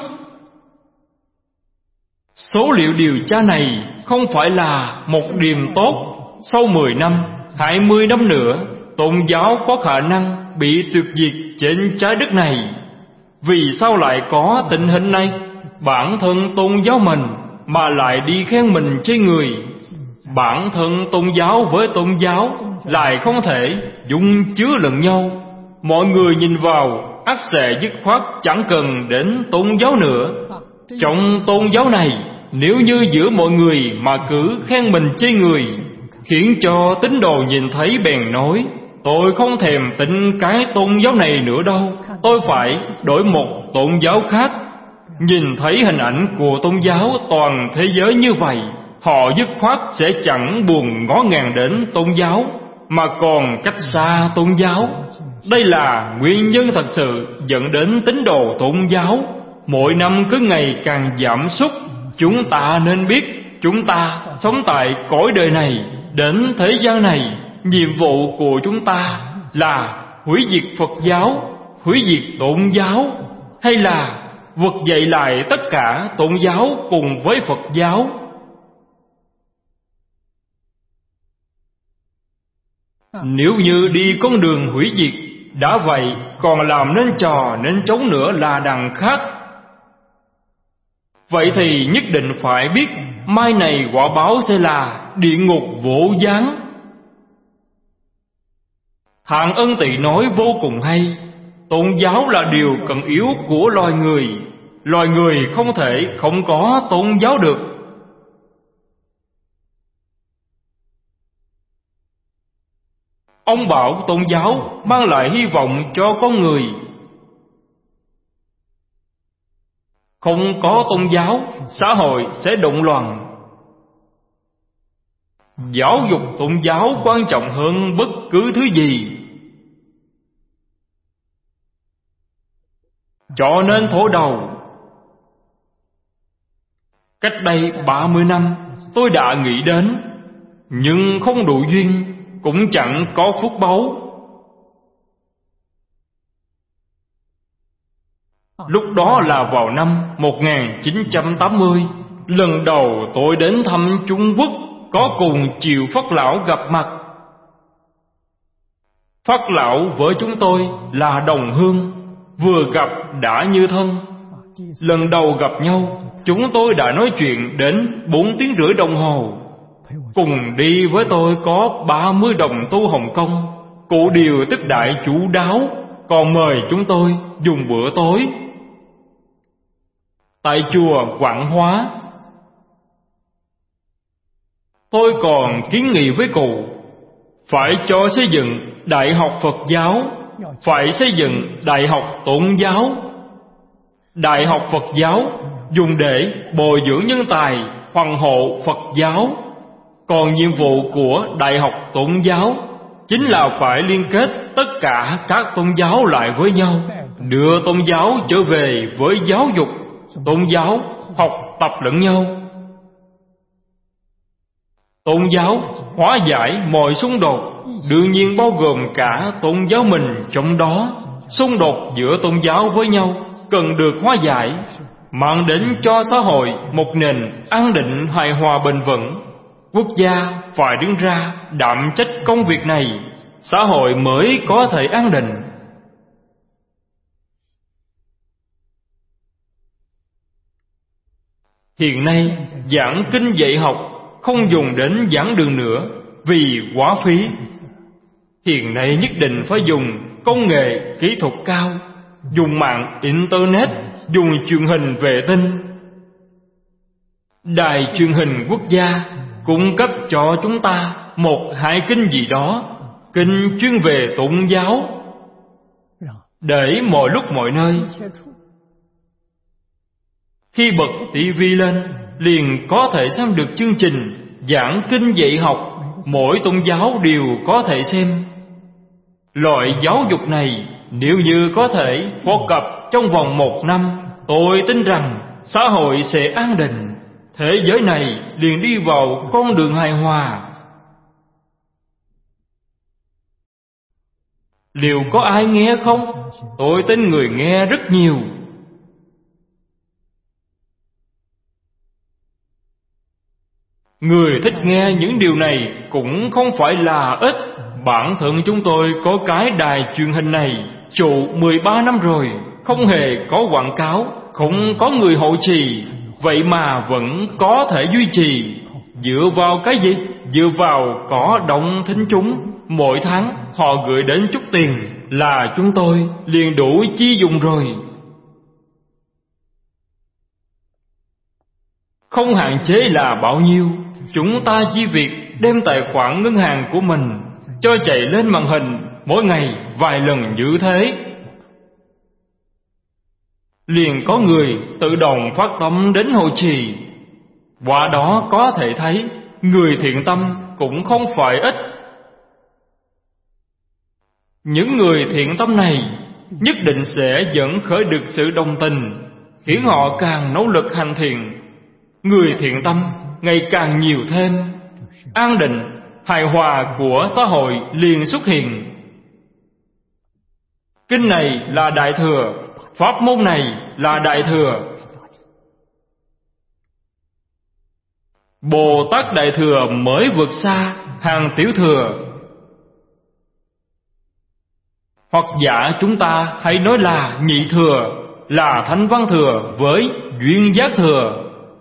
Speaker 1: Số liệu điều tra này không phải là một điểm tốt. Sau mười năm, hai mươi năm nữa, tôn giáo có khả năng bị tuyệt diệt trên trái đất này. Vì sao lại có tình hình này? Bản thân tôn giáo mình mà lại đi khen mình chê người. Bản thân tôn giáo với tôn giáo lại không thể dung chứa lẫn nhau. Mọi người nhìn vào ắt sẽ dứt khoát chẳng cần đến tôn giáo nữa. Trong tôn giáo này, nếu như giữa mọi người mà cứ khen mình chê người, khiến cho tín đồ nhìn thấy bèn nói, tôi không thèm tin cái tôn giáo này nữa đâu, tôi phải đổi một tôn giáo khác. Nhìn thấy hình ảnh của tôn giáo toàn thế giới như vậy, họ dứt khoát sẽ chẳng buồn ngó ngàng đến tôn giáo, mà còn cách xa tôn giáo. Đây là nguyên nhân thật sự dẫn đến tín đồ tôn giáo mỗi năm cứ ngày càng giảm sút. Chúng ta nên biết, chúng ta sống tại cõi đời này, đến thế gian này, nhiệm vụ của chúng ta là hủy diệt Phật giáo, hủy diệt tôn giáo, hay là vực dậy lại tất cả tôn giáo cùng với Phật giáo? Nếu như đi con đường hủy diệt, đã vậy còn làm nên trò nên trống nữa là đằng khác. Vậy thì nhất định phải biết, mai này quả báo sẽ là địa ngục vô gián. Hạng Ân Tỵ nói vô cùng hay. Tôn giáo là điều cần yếu của loài người. Loài người không thể không có tôn giáo được. Ông bảo tôn giáo mang lại hy vọng cho con người. Không có tôn giáo, xã hội sẽ động loạn. Giáo dục tôn giáo quan trọng hơn bất cứ thứ gì. Cho nên thổ đầu, cách đây ba mươi năm tôi đã nghĩ đến, nhưng không đủ duyên, cũng chẳng có phúc báu. Lúc đó là vào năm một nghìn chín trăm tám mươi, lần đầu tôi đến thăm Trung Quốc, có cùng Triệu Phát Lão gặp mặt. Phát Lão với chúng tôi là đồng hương, vừa gặp đã như thân. Lần đầu gặp nhau, chúng tôi đã nói chuyện đến bốn tiếng rưỡi đồng hồ. Cùng đi với tôi có ba mươi đồng tu Hồng Kông. Cụ đều tiếp đại chu đáo, còn mời chúng tôi dùng bữa tối tại chùa Quảng Hóa. Tôi còn kiến nghị với cụ phải cho xây dựng Đại học Phật giáo, phải xây dựng Đại học Tôn giáo. Đại học Phật giáo dùng để bồi dưỡng nhân tài, hoằng hộ Phật giáo. Còn nhiệm vụ của Đại học Tôn giáo chính là phải liên kết tất cả các tôn giáo lại với nhau, đưa tôn giáo trở về với giáo dục. Tôn giáo học tập lẫn nhau. Tôn giáo hóa giải mọi xung đột, đương nhiên bao gồm cả tôn giáo mình trong đó. Xung đột giữa tôn giáo với nhau cần được hóa giải, mang đến cho xã hội một nền an định hài hòa bền vững. Quốc gia phải đứng ra đảm trách công việc này, xã hội mới có thể an định. Hiện nay giảng kinh dạy học không dùng đến giảng đường nữa vì quá phí. Hiện nay nhất định phải dùng công nghệ kỹ thuật cao, dùng mạng Internet, dùng truyền hình vệ tinh. Đài truyền hình quốc gia cung cấp cho chúng ta một hai kinh gì đó, kinh chuyên về tôn giáo, để mọi lúc mọi nơi khi bật tivi lên liền có thể xem được chương trình giảng kinh dạy học, mỗi tôn giáo đều có thể xem. Loại giáo dục này nếu như có thể phổ cập trong vòng một năm, tôi tin rằng xã hội sẽ an định, thế giới này liền đi vào con đường hài hòa. Liệu có ai nghe không? Tôi tin người nghe rất nhiều. Người thích nghe những điều này cũng không phải là ít. Bản thân chúng tôi có cái đài truyền hình này trụ mười ba năm rồi, không hề có quảng cáo, không có người hộ trì, vậy mà vẫn có thể duy trì. Dựa vào cái gì? Dựa vào có động thính chúng. Mỗi tháng họ gửi đến chút tiền là chúng tôi liền đủ chi dùng rồi. Không hạn chế là bao nhiêu, chúng ta chỉ việc đem tài khoản ngân hàng của mình cho chạy lên màn hình mỗi ngày vài lần như thế, liền có người tự động phát tâm đến hộ trì. Qua đó có thể thấy người thiện tâm cũng không phải ít. Những người thiện tâm này nhất định sẽ dẫn khởi được sự đồng tình, khiến họ càng nỗ lực hành thiện. Người thiện tâm ngày càng nhiều thêm, an định, hài hòa của xã hội liền xuất hiện. Kinh này là Đại Thừa, pháp môn này là Đại Thừa. Bồ Tát Đại Thừa mới vượt xa hàng Tiểu Thừa. Hoặc giả chúng ta hãy nói là Nhị Thừa, là Thanh Văn Thừa với Duyên Giác Thừa,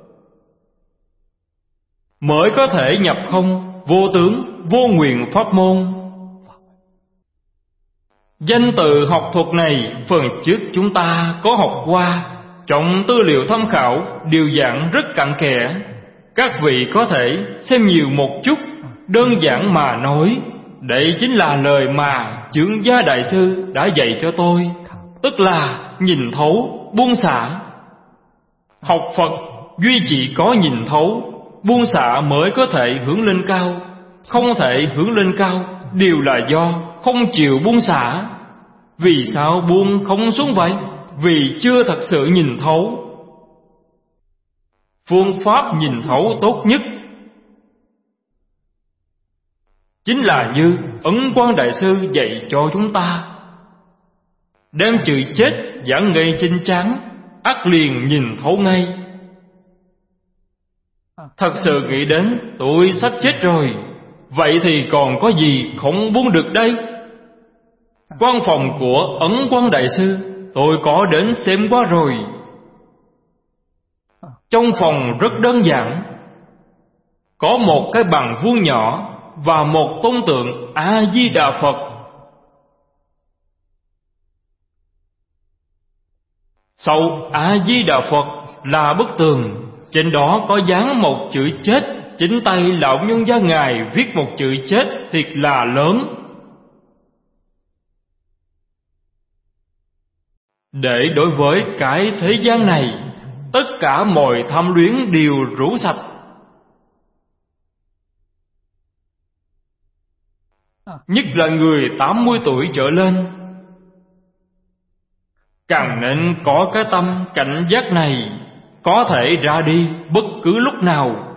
Speaker 1: mới có thể nhập không, vô tướng, vô nguyện pháp môn. Danh từ học thuật này phần trước chúng ta có học qua, trong tư liệu tham khảo điều giảng rất cặn kẽ. Các vị có thể xem nhiều một chút. Đơn giản mà nói, đây chính là lời mà Chướng Gia Đại Sư đã dạy cho tôi, tức là nhìn thấu, buông xả. Học Phật duy chỉ có nhìn thấu, buông xả mới có thể hướng lên cao. Không thể hướng lên cao đều là do không chịu buông xả. Vì sao buông không xuống vậy? Vì chưa thật sự nhìn thấu. Phương pháp nhìn thấu tốt nhất chính là như Ấn Quang Đại Sư dạy cho chúng ta, đem chữ chết giảng ngay trên trán, ắt liền nhìn thấu ngay. Thật sự nghĩ đến tôi sắp chết rồi, vậy thì còn có gì không buông được đây? Quan phòng của Ấn Quang Đại Sư tôi có đến xem qua rồi. Trong phòng rất đơn giản, có một cái bàn vuông nhỏ và một tôn tượng A Di Đà Phật. Sau A Di Đà Phật là bức tường, trên đó có dán một chữ chết. Chính tay lão nhân gia ngài viết một chữ chết thiệt là lớn, để đối với cái thế gian này, tất cả mọi tham luyến đều rũ sạch. Nhất là người tám mươi tuổi trở lên, càng nên có cái tâm cảnh giác này, có thể ra đi bất cứ lúc nào.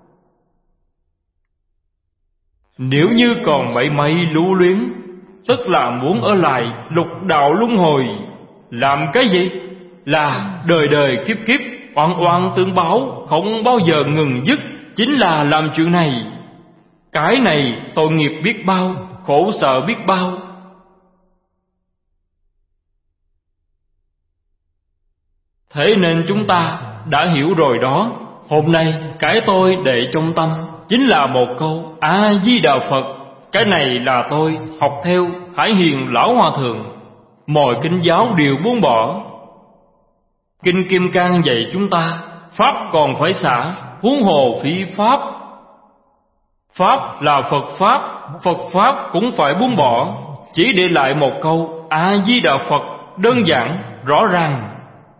Speaker 1: Nếu như còn mảy may lưu luyến, tức là muốn ở lại lục đạo luân hồi. Làm cái gì? Là đời đời kiếp kiếp oan oan tương báo, không bao giờ ngừng dứt. Chính là làm chuyện này. Cái này tội nghiệp biết bao, khổ sở biết bao. Thế nên chúng ta đã hiểu rồi đó. Hôm nay cái tôi để trong tâm chính là một câu A Di Đà Phật. Cái này là tôi học theo Hải Hiền Lão Hòa Thượng. Mọi kinh giáo đều buông bỏ. Kinh Kim Cang dạy chúng ta, pháp còn phải xả, huống hồ phi pháp. Pháp là Phật Pháp, Phật Pháp cũng phải buông bỏ. Chỉ để lại một câu A Di Đà Phật, đơn giản, rõ ràng.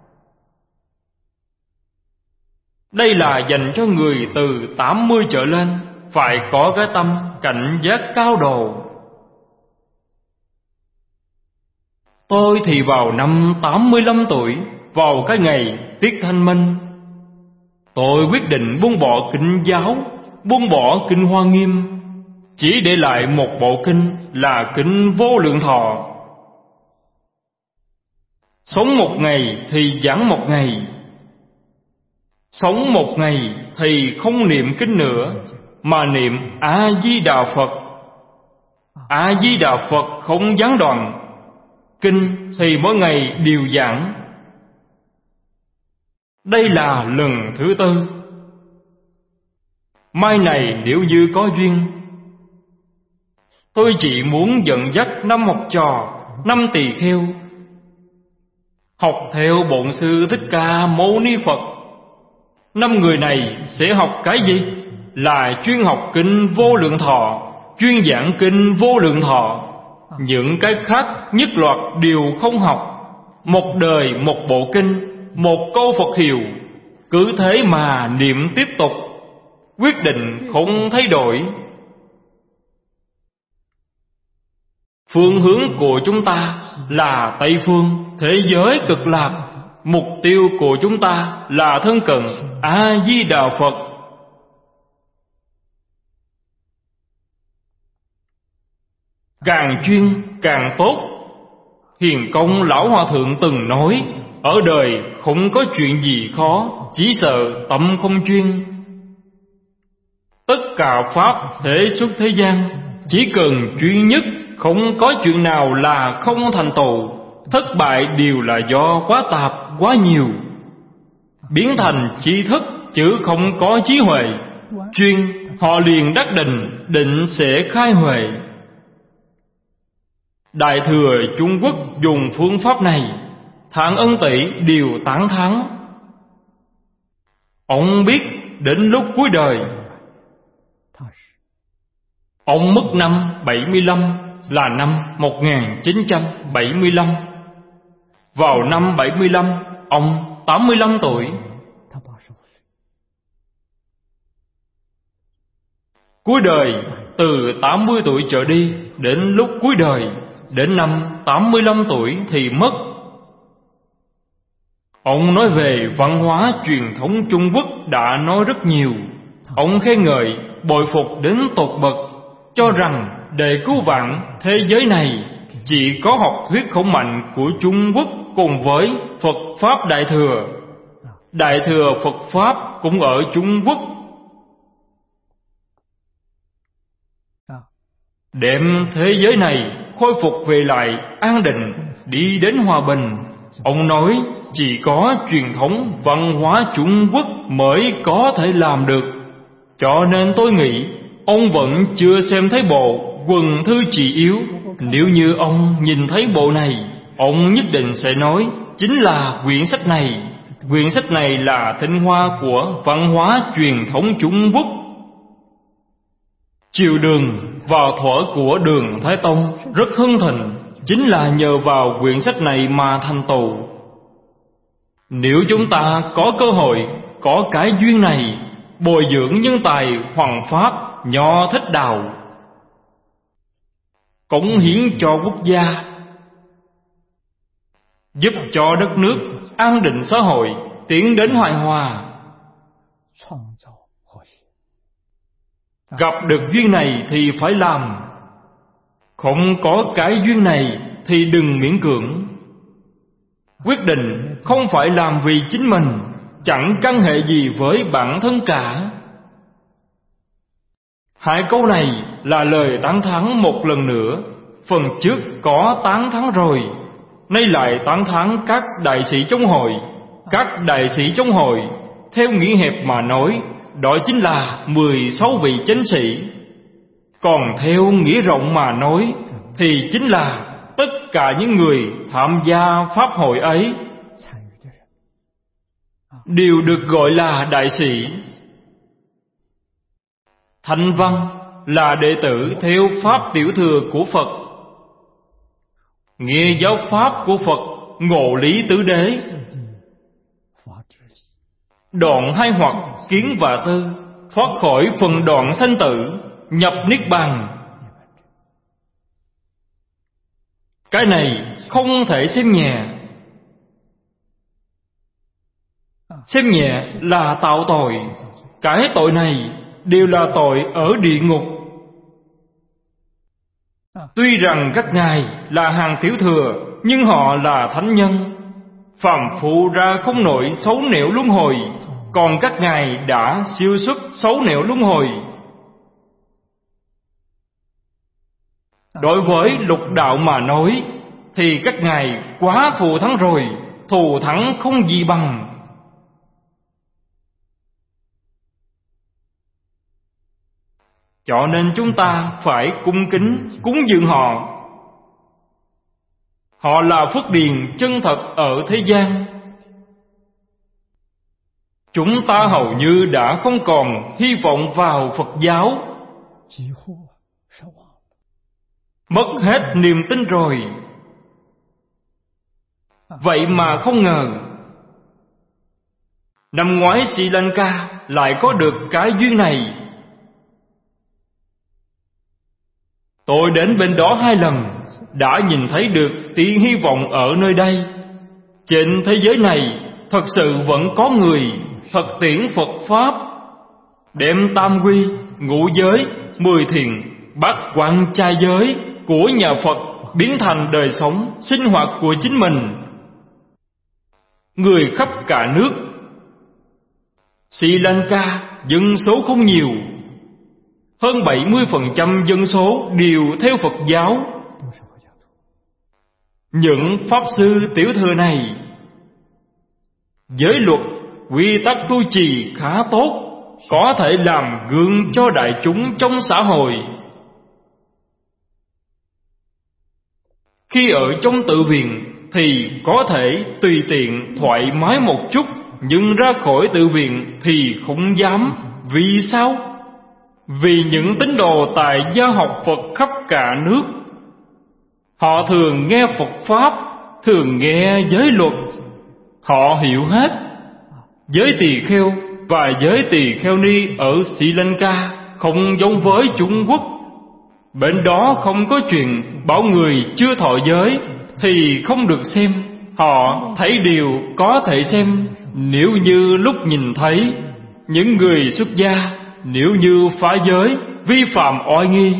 Speaker 1: Đây là dành cho người từ tám mươi trở lên, phải có cái tâm cảnh giác cao độ. Tôi thì vào năm tám mươi lăm tuổi, vào cái ngày tiết thanh minh, tôi quyết định buông bỏ kinh giáo, buông bỏ kinh Hoa Nghiêm, chỉ để lại một bộ kinh là kinh Vô Lượng Thọ. Sống một ngày thì giảng một ngày, sống một ngày thì không niệm kinh nữa, mà niệm A-di-đà Phật. A-di-đà Phật không gián đoạn. Kinh thì mỗi ngày đều giảng. Đây là lần thứ tư. Mai này nếu như có duyên, tôi chỉ muốn dẫn dắt năm học trò, năm tỳ kheo học theo Bổn Sư Thích Ca Mâu Ni Phật. Năm người này sẽ học cái gì? Là chuyên học kinh Vô Lượng Thọ, chuyên giảng kinh Vô Lượng Thọ. Những cái khác nhất loạt đều không học. Một đời một bộ kinh, một câu Phật hiệu, cứ thế mà niệm tiếp tục, quyết định không thay đổi. Phương hướng của chúng ta là Tây Phương, thế giới cực lạc. Mục tiêu của chúng ta là thân cận A-di-đà Phật. Càng chuyên càng tốt. Hiền Công Lão Hòa Thượng từng nói, ở đời không có chuyện gì khó, chỉ sợ tâm không chuyên. Tất cả pháp thể xuất thế gian, chỉ cần chuyên nhất, không có chuyện nào là không thành tựu. Thất bại đều là do quá tạp, quá nhiều, biến thành trí thức chứ không có trí huệ. Chuyên họ liền đắc định, định sẽ khai huệ. Đại thừa Trung Quốc dùng phương pháp này, Thạng Ân Tỵ đều tán thán. Ông biết đến lúc cuối đời, ông mất năm bảy mươi lăm, là năm một nghìn chín trăm bảy mươi lăm. Vào năm bảy mươi lăm, ông tám mươi lăm tuổi. Cuối đời, từ tám mươi tuổi trở đi, đến lúc cuối đời, đến năm tám mươi lăm tuổi thì mất. Ông nói về văn hóa truyền thống Trung Quốc đã nói rất nhiều. Ông khen ngợi, bội phục đến tột bậc, cho rằng để cứu vãn thế giới này, chỉ có học thuyết khổng mạnh của Trung Quốc cùng với Phật Pháp Đại Thừa. Đại Thừa Phật Pháp cũng ở Trung Quốc. Đem thế giới này khôi phục về lại an định, đi đến hòa bình. Ông nói chỉ có truyền thống văn hóa Trung Quốc mới có thể làm được. Cho nên tôi nghĩ ông vẫn chưa xem thấy bộ Quần Thư Trị Yếu. Nếu như ông nhìn thấy bộ này, ông nhất định sẽ nói chính là quyển sách này. Quyển sách này là tinh hoa của văn hóa truyền thống Trung Quốc. Triều Đường vào thuở của Đường Thái Tông rất hưng thịnh, chính là nhờ vào quyển sách này mà thành tựu. Nếu chúng ta có cơ hội, có cái duyên này, bồi dưỡng nhân tài hoằng pháp, nho thích đạo, cống hiến cho quốc gia, giúp cho đất nước an định xã hội, tiến đến hoài hòa. Gặp được duyên này thì phải làm, không có cái duyên này thì đừng miễn cưỡng. Quyết định không phải làm vì chính mình, chẳng căn hệ gì với bản thân cả. Hai câu này là lời tán thán một lần nữa. Phần trước có tán thán rồi, nay lại tán thán các đại sĩ trong hội. Các đại sĩ trong hội, theo nghĩa hẹp mà nói, đó chính là mười sáu vị chánh sĩ. Còn theo nghĩa rộng mà nói, thì chính là tất cả những người tham gia pháp hội ấy đều được gọi là đại sĩ. Thanh Văn là đệ tử theo pháp tiểu thừa của Phật, nghe giáo pháp của Phật, ngộ lý tứ đế, đoạn hai hoặc kiến và tư, thoát khỏi phần đoạn sanh tử, nhập niết bàn. Cái này không thể xem nhẹ. Xem nhẹ là tạo tội. Cái tội này đều là tội ở địa ngục. Tuy rằng các ngài là hàng tiểu thừa, nhưng họ là thánh nhân, phàm phu ra không nổi xấu nẻo luân hồi. Còn các ngài đã siêu xuất xấu nẻo luân hồi. Đối với lục đạo mà nói thì các ngài quá thù thắng rồi, thù thắng không gì bằng. Cho nên chúng ta phải cung kính cúng dường họ. Họ là phước điền chân thật ở thế gian. Chúng ta hầu như đã không còn hy vọng vào Phật giáo, mất hết niềm tin rồi. Vậy mà không ngờ năm ngoái Sri Lanka lại có được cái duyên này. Tôi đến bên đó hai lần, đã nhìn thấy được tia hy vọng ở nơi đây. Trên thế giới này thật sự vẫn có người thực tiễn Phật Pháp, đem tam quy, ngũ giới, mười thiện, bát quan trai giới của nhà Phật biến thành đời sống, sinh hoạt của chính mình. Người khắp cả nước. Sri Lanka dân số không nhiều, hơn bảy mươi phần trăm dân số đều theo Phật giáo. Những Pháp sư tiểu thừa này, giới luật, quy tắc tu trì khá tốt, có thể làm gương cho đại chúng trong xã hội. Khi ở trong tự viện thì có thể tùy tiện thoải mái một chút, nhưng ra khỏi tự viện thì không dám. Vì sao? Vì những tín đồ tại gia học Phật khắp cả nước, họ thường nghe Phật Pháp, thường nghe giới luật, họ hiểu hết. Giới tỳ kheo và giới tỳ kheo ni ở Sri Lanka không giống với Trung Quốc. Bên đó không có chuyện bảo người chưa thọ giới thì không được xem. Họ thấy điều có thể xem. Nếu như lúc nhìn thấy những người xuất gia, nếu như phá giới, vi phạm oai nghi,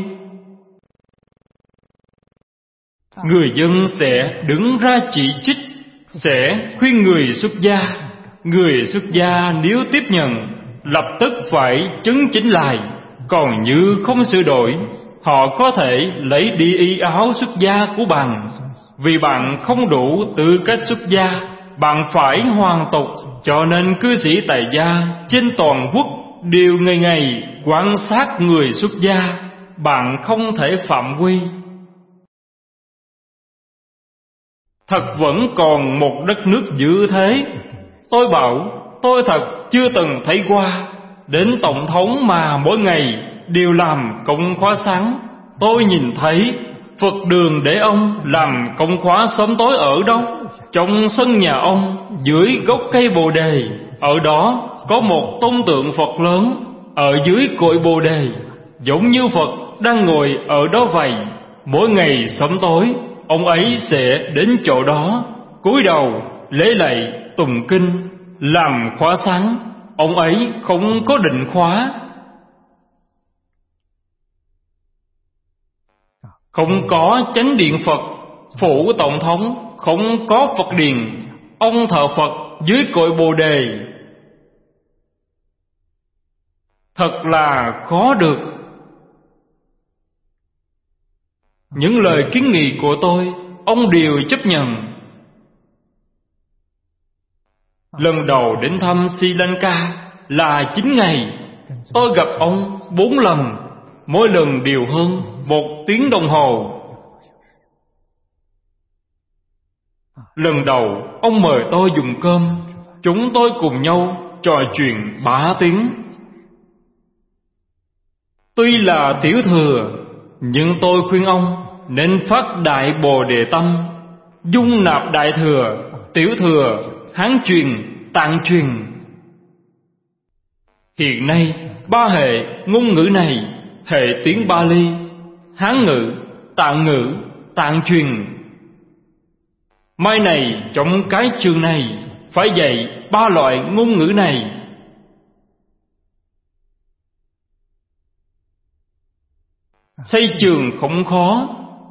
Speaker 1: người dân sẽ đứng ra chỉ trích, sẽ khuyên người xuất gia. Người xuất gia nếu tiếp nhận, lập tức phải chứng chỉnh lại. Còn như không sửa đổi, họ có thể lấy đi y áo xuất gia của bạn. Vì bạn không đủ tư cách xuất gia, bạn phải hoàn tục. Cho nên cư sĩ tại gia trên toàn quốc đều ngày ngày quan sát người xuất gia. Bạn không thể phạm quy. Thật vẫn còn một đất nước như thế. Tôi bảo tôi thật chưa từng thấy qua. Đến tổng thống mà mỗi ngày đều làm công khóa sáng. Tôi nhìn thấy Phật đường để ông làm công khóa sớm tối ở đâu? Trong sân nhà ông, dưới gốc cây bồ đề. Ở đó có một tôn tượng Phật lớn. Ở dưới cội bồ đề, giống như Phật đang ngồi ở đó vậy. Mỗi ngày sớm tối, ông ấy sẽ đến chỗ đó, cúi đầu lễ lạy tụng kinh, làm khóa sáng. Ông ấy không có định khóa, không có chánh điện Phật. Phủ tổng thống không có Phật điền. Ông thờ Phật dưới cội bồ đề. Thật là khó được. Những lời kiến nghị của tôi, ông đều chấp nhận. Lần đầu đến thăm Sri Lanka là chín ngày. Tôi gặp ông bốn lần, mỗi lần đều hơn một tiếng đồng hồ. Lần đầu ông mời tôi dùng cơm, chúng tôi cùng nhau trò chuyện ba tiếng. Tuy là tiểu thừa, nhưng tôi khuyên ông nên phát đại bồ đề tâm, dung nạp đại thừa, tiểu thừa, Hán truyền, Tạng truyền. Hiện nay ba hệ ngôn ngữ này, hệ tiếng Bali, Hán ngữ, Tạng ngữ, Tạng truyền, Mai này trong cái trường này phải dạy ba loại ngôn ngữ này. Xây trường không khó,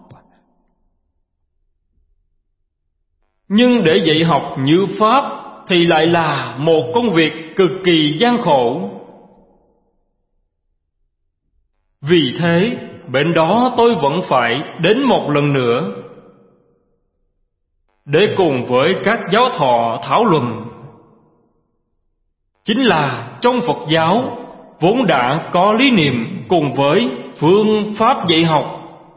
Speaker 1: nhưng để dạy học như Pháp thì lại là một công việc cực kỳ gian khổ. Vì thế, bên đó tôi vẫn phải đến một lần nữa để cùng với các giáo thọ thảo luận. Chính là trong Phật giáo vốn đã có lý niệm cùng với phương pháp dạy học.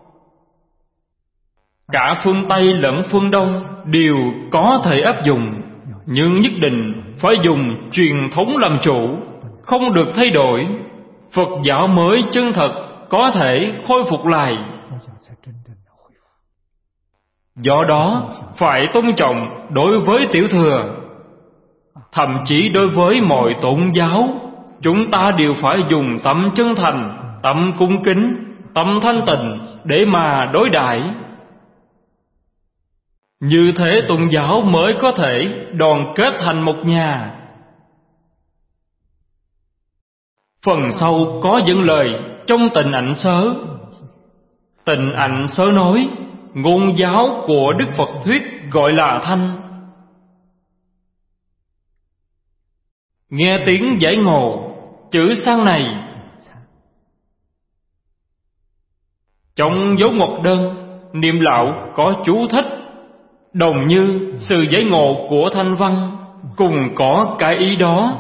Speaker 1: Cả phương Tây lẫn phương Đông đều có thể áp dụng, nhưng nhất định phải dùng truyền thống làm chủ, không được thay đổi. Phật giáo mới chân thật có thể khôi phục lại. Do đó phải tôn trọng đối với tiểu thừa. Thậm chí đối với mọi tôn giáo, chúng ta đều phải dùng tâm chân thành, tâm cung kính, tâm thanh tịnh để mà đối đãi. Như thế tôn giáo mới có thể đoàn kết thành một nhà. Phần sau có dẫn lời trong Tịnh Ảnh Sớ. Tịnh Ảnh Sớ nói, ngôn giáo của Đức Phật thuyết gọi là thanh. Nghe tiếng giải ngộ, chữ sang này. Trong dấu ngoặc đơn, Niệm Lão có chú thích, đồng như sự giải ngộ của thanh văn cùng có cái ý đó,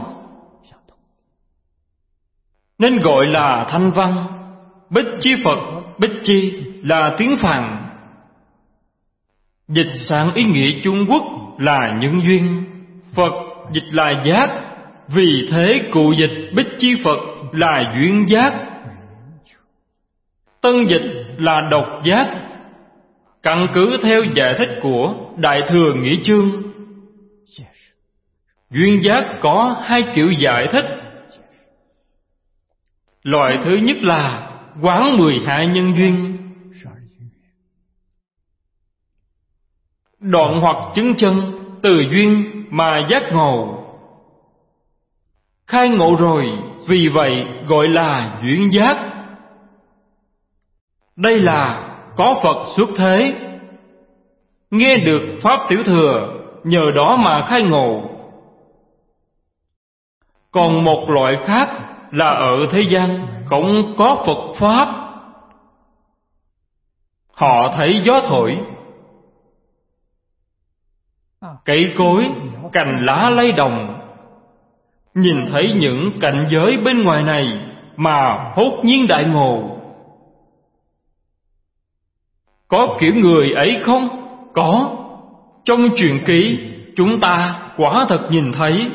Speaker 1: nên gọi là thanh văn. Bích chi Phật, bích chi là tiếng Phạn, dịch sang ý nghĩa Trung Quốc là nhân duyên. Phật dịch là giác, vì thế cụ dịch bích chi Phật là duyên giác. Tân dịch là độc giác, căn cứ theo giải thích của Đại Thừa Nghĩa Chương. Duyên giác có hai kiểu giải thích. Loại thứ nhất là quán mười hai nhân duyên, đoạn hoặc chứng chân từ duyên mà giác ngộ. Khai ngộ rồi, vì vậy gọi là duyên giác. Đây là có Phật xuất thế, nghe được Pháp tiểu thừa, nhờ đó mà khai ngộ. Còn một loại khác là ở thế gian không có Phật Pháp. Họ thấy gió thổi, cây cối, cành lá lay động, nhìn thấy những cảnh giới bên ngoài này mà hốt nhiên đại ngộ. Có kiểu người ấy không? Có. Trong truyện ký chúng ta quả thật nhìn thấy.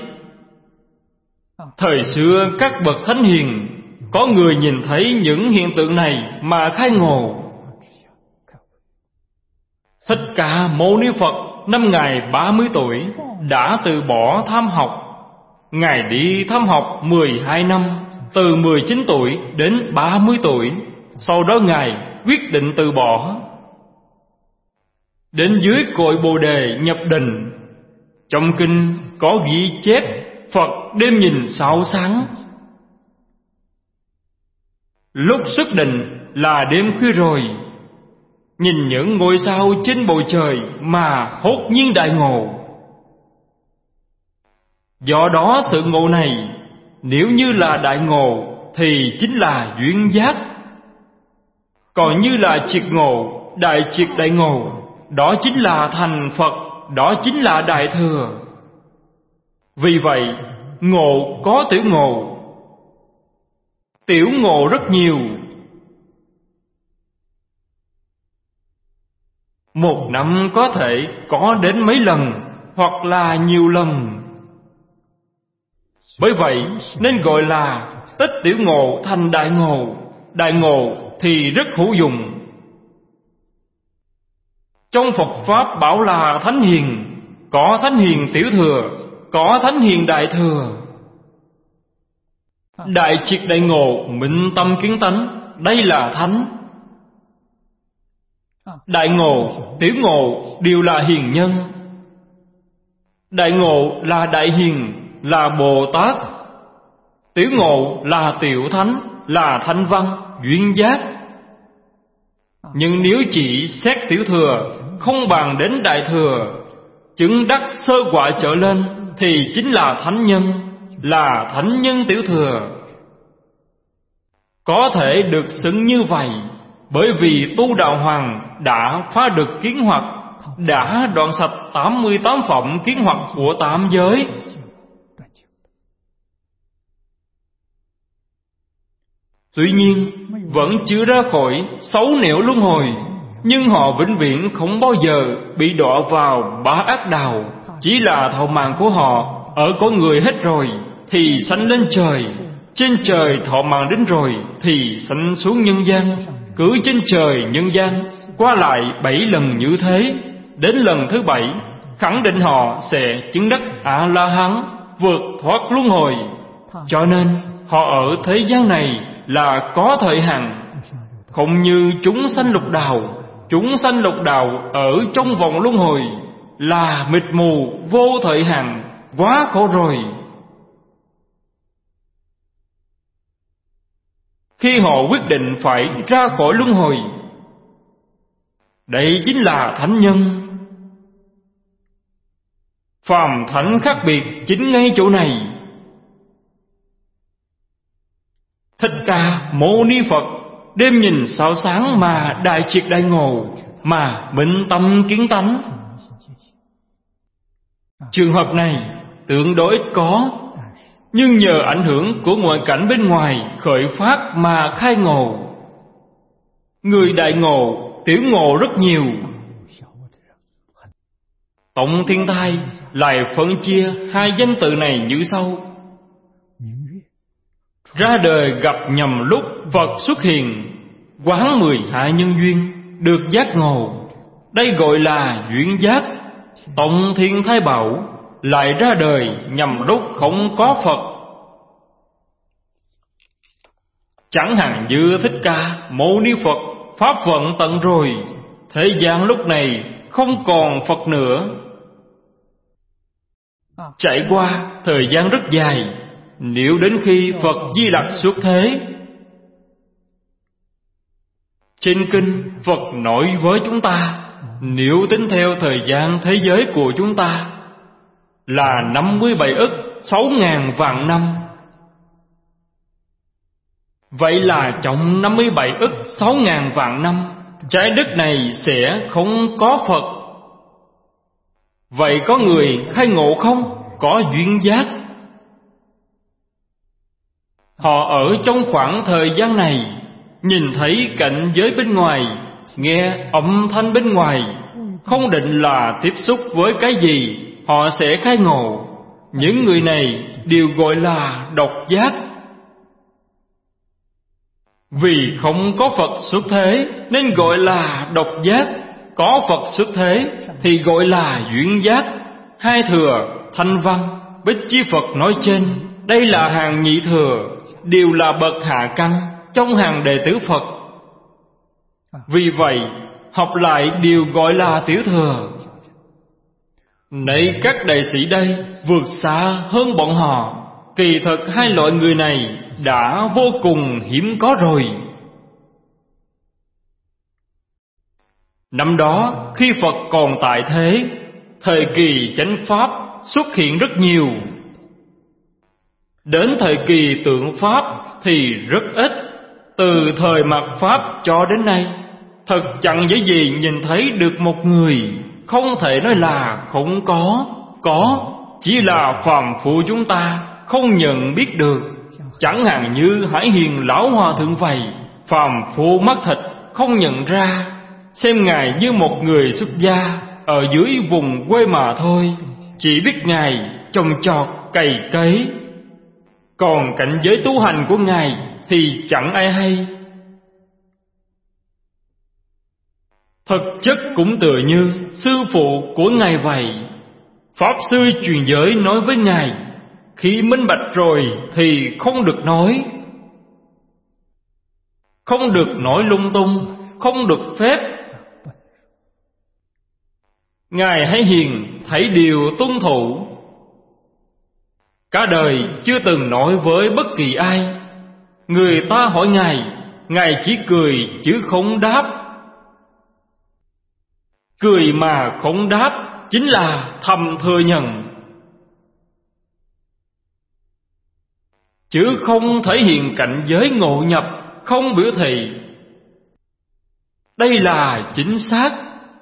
Speaker 1: Thời xưa các bậc thánh hiền, có người nhìn thấy những hiện tượng này mà khai ngộ. Thích Ca Mâu Ni Phật năm Ngài ba mươi tuổi đã từ bỏ tham học. Ngài đi tham học mười hai năm, từ mười chín tuổi đến ba mươi tuổi. Sau đó Ngài quyết định từ bỏ. Đến dưới cội Bồ Đề nhập định. Trong kinh có ghi chép Phật đêm nhìn sao sáng. Lúc xuất định là đêm khuya rồi, nhìn những ngôi sao trên bầu trời mà hốt nhiên đại ngộ. Do đó sự ngộ này, nếu như là đại ngộ thì chính là duyên giác. Còn như là triệt ngộ, đại triệt đại ngộ, đó chính là thành Phật, đó chính là đại thừa. Vì vậy, ngộ có tiểu ngộ, tiểu ngộ rất nhiều. Một năm có thể có đến mấy lần, hoặc là nhiều lần. Bởi vậy nên gọi là tích tiểu ngộ thành đại ngộ. Đại ngộ thì rất hữu dụng. Trong Phật Pháp bảo là thánh hiền, có thánh hiền tiểu thừa, có thánh hiền đại thừa. Đại triệt đại ngộ, minh tâm kiến tánh, đây là thánh. Đại Ngộ, Tiểu Ngộ đều là hiền nhân. Đại Ngộ là đại hiền, là Bồ Tát. Tiểu Ngộ là tiểu thánh, là thanh văn, duyên giác. Nhưng nếu chỉ xét tiểu thừa, không bàn đến đại thừa, chứng đắc sơ quả trở lên, thì chính là thánh nhân, là thánh nhân tiểu thừa. Có thể được xưng như vậy, bởi vì Tu Đạo Hoàng đã phá được kiến hoặc, đã đoạn sạch tám mươi tám phẩm kiến hoặc của tám giới. Tuy nhiên vẫn chưa ra khỏi sáu nẻo luân hồi, nhưng họ vĩnh viễn không bao giờ bị đọa vào bá ác đạo. Chỉ là thọ mạng của họ ở có người hết rồi thì sanh lên trời, trên trời thọ mạng đến rồi thì sanh xuống nhân gian. Cứ trên trời nhân gian qua lại bảy lần như thế, đến lần thứ bảy khẳng định họ sẽ chứng đắc A-la-hán, vượt thoát luân hồi. Cho nên họ ở thế gian này là có thời hạn, không như chúng sanh lục đạo. Chúng sanh lục đạo ở trong vòng luân hồi là mịt mù vô thời hạn, quá khổ rồi. Khi họ quyết định phải ra khỏi luân hồi, đây chính là thánh nhân. Phàm thánh khác biệt chính ngay chỗ này. Thích Ca Mâu Ni Phật đêm nhìn sao sáng mà đại triệt đại ngộ, mà minh tâm kiến tánh. Trường hợp này tương đối ít có, nhưng nhờ ảnh hưởng của ngoại cảnh bên ngoài khởi phát mà khai ngộ. Người đại ngộ, tiểu ngộ rất nhiều. Tổng Thiên Thai lại phân chia hai danh tự này như sau: ra đời gặp nhầm lúc Phật xuất hiện, quán mười hạ nhân duyên, được giác ngộ. Đây gọi là duyên giác. Tổng Thiên Thai bảo lại ra đời nhằm lúc không có Phật. Chẳng hạn như Thích Ca Mâu Ni Phật pháp vận tận rồi, thế gian lúc này không còn Phật nữa. Trải qua thời gian rất dài, nếu đến khi Phật Di Lặc xuất thế. Trên kinh Phật nói với chúng ta, nếu tính theo thời gian thế giới của chúng ta là năm mươi bảy ức sáu ngàn vạn năm. Vậy là trong năm mươi bảy ức sáu ngàn vạn năm, trái đất này sẽ không có Phật. Vậy có người khai ngộ không? Có duyên giác. Họ ở trong khoảng thời gian này, nhìn thấy cảnh giới bên ngoài, nghe âm thanh bên ngoài, không định là tiếp xúc với cái gì, họ sẽ khai ngộ. Những người này đều gọi là độc giác. Vì không có Phật xuất thế nên gọi là độc giác. Có Phật xuất thế thì gọi là duyên giác. Hai thừa, thanh văn, Bích Chi Phật nói trên, đây là hàng nhị thừa, đều là bậc hạ căn trong hàng đệ tử Phật. Vì vậy học lại đều gọi là tiểu thừa. Này các đệ sĩ đây vượt xa hơn bọn họ. Kỳ thực hai loại người này đã vô cùng hiếm có rồi. Năm đó khi Phật còn tại thế, thời kỳ chánh pháp xuất hiện rất nhiều. Đến thời kỳ tượng pháp thì rất ít. Từ thời mạt pháp cho đến nay, thật chẳng dễ gì nhìn thấy được một người. Không thể nói là không có. Có, chỉ là phàm phu chúng ta không nhận biết được. Chẳng hạn như Hải Hiền Lão Hòa Thượng vậy, phàm phu mắt thịt không nhận ra, xem Ngài như một người xuất gia ở dưới vùng quê mà thôi, chỉ biết Ngài trồng trọt cày cấy. Còn cảnh giới tu hành của Ngài thì chẳng ai hay. Thực chất cũng tựa như sư phụ của Ngài vậy. Pháp sư truyền giới nói với Ngài, khi minh bạch rồi thì không được nói. Không được nói lung tung, không được phép. Ngài hãy hiền thấy điều tuân thủ. Cả đời chưa từng nói với bất kỳ ai. Người ta hỏi Ngài, Ngài chỉ cười chứ không đáp. Cười mà không đáp chính là thầm thừa nhận, chứ không thể hiện cảnh giới ngộ nhập, không biểu thị. Đây là chính xác.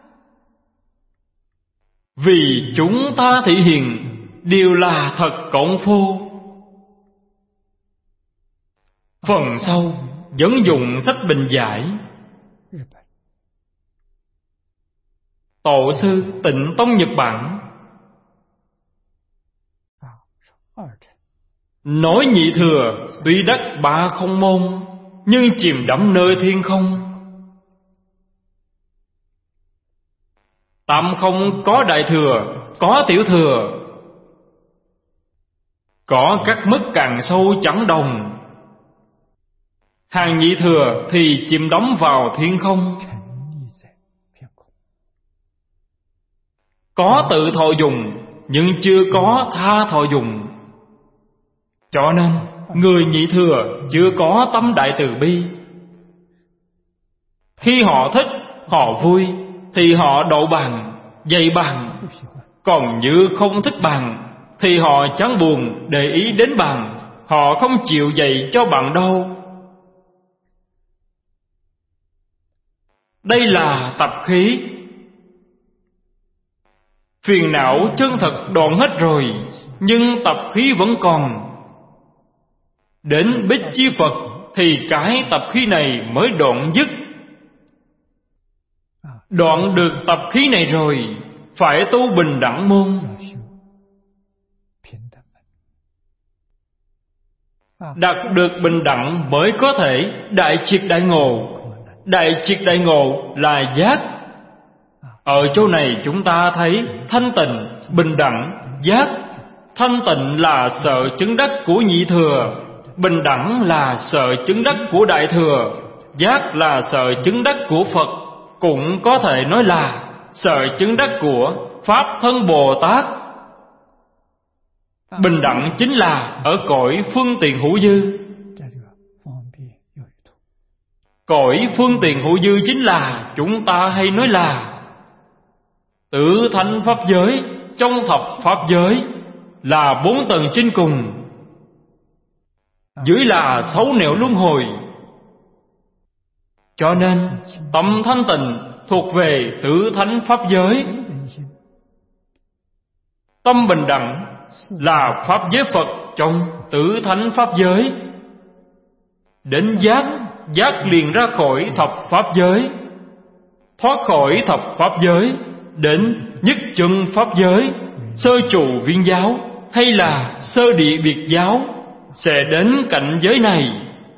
Speaker 1: Vì chúng ta thể hiện đều là thật công phu. Phần sau dẫn dụng sách bình giải. Tổ sư Tịnh Tông Nhật Bản nói nhị thừa tuy đắc ba không môn, nhưng chìm đắm nơi thiên không. Tam không có đại thừa, có tiểu thừa, có các mức càng sâu chẳng đồng. Hàng nhị thừa thì chìm đắm vào thiên không, có tự thọ dùng nhưng chưa có tha thọ dùng. Cho nên người nhị thừa chưa có tâm đại từ bi. Khi họ thích, họ vui thì họ độ bàn, dạy bàn. Còn như không thích bàn thì họ chẳng buồn để ý đến bàn. Họ không chịu dạy cho bạn đâu. Đây là tập khí. Phiền não chân thật đoạn hết rồi, nhưng tập khí vẫn còn. Đến Bích Chi Phật thì cái tập khí này mới đoạn dứt. Đoạn được tập khí này rồi, phải tu bình đẳng môn. Đạt được bình đẳng mới có thể đại triệt đại ngộ. Đại triệt đại ngộ là giác. Ở chỗ này chúng ta thấy thanh tịnh, bình đẳng, giác. Thanh tịnh là sợ chứng đắc của nhị thừa, bình đẳng là sợ chứng đắc của đại thừa, giác là sợ chứng đắc của Phật, cũng có thể nói là sợ chứng đắc của Pháp Thân Bồ Tát. Bình đẳng chính là ở cõi phương tiện hữu dư. Cõi phương tiện hữu dư chính là chúng ta hay nói là tứ thánh pháp giới. Trong thập pháp giới là bốn tầng trên cùng, dưới là sáu nẻo luân hồi. Cho nên tâm thanh tịnh thuộc về tứ thánh pháp giới. Tâm bình đẳng là pháp giới Phật trong tứ thánh pháp giới. Đến giác, giác liền ra khỏi thập pháp giới. Thoát khỏi thập pháp giới đến nhất chân pháp giới, sơ trụ viên giáo hay là sơ địa biệt giáo, sẽ đến cảnh giới này.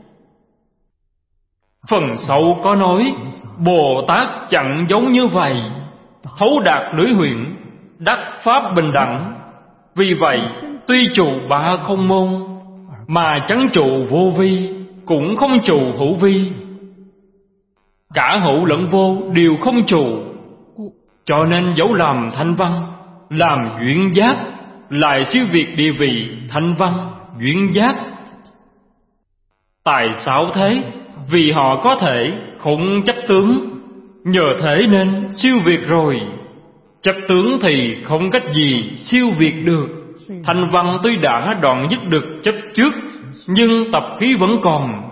Speaker 1: Phần sau có nói Bồ Tát chẳng giống như vậy, thấu đạt lưỡi huyễn, đắc pháp bình đẳng. Vì vậy tuy trụ ba không môn, mà chẳng trụ vô vi, cũng không trụ hữu vi. Cả hữu lẫn vô đều không trụ. Cho nên dẫu làm thanh văn, làm duyên giác, lại siêu việt địa vị thanh văn, duyên giác. Tại sao thế? Vì họ có thể không chấp tướng, nhờ thế nên siêu việt rồi. Chấp tướng thì không cách gì siêu việt được. Thanh văn tuy đã đoạn dứt được chấp trước, nhưng tập khí vẫn còn.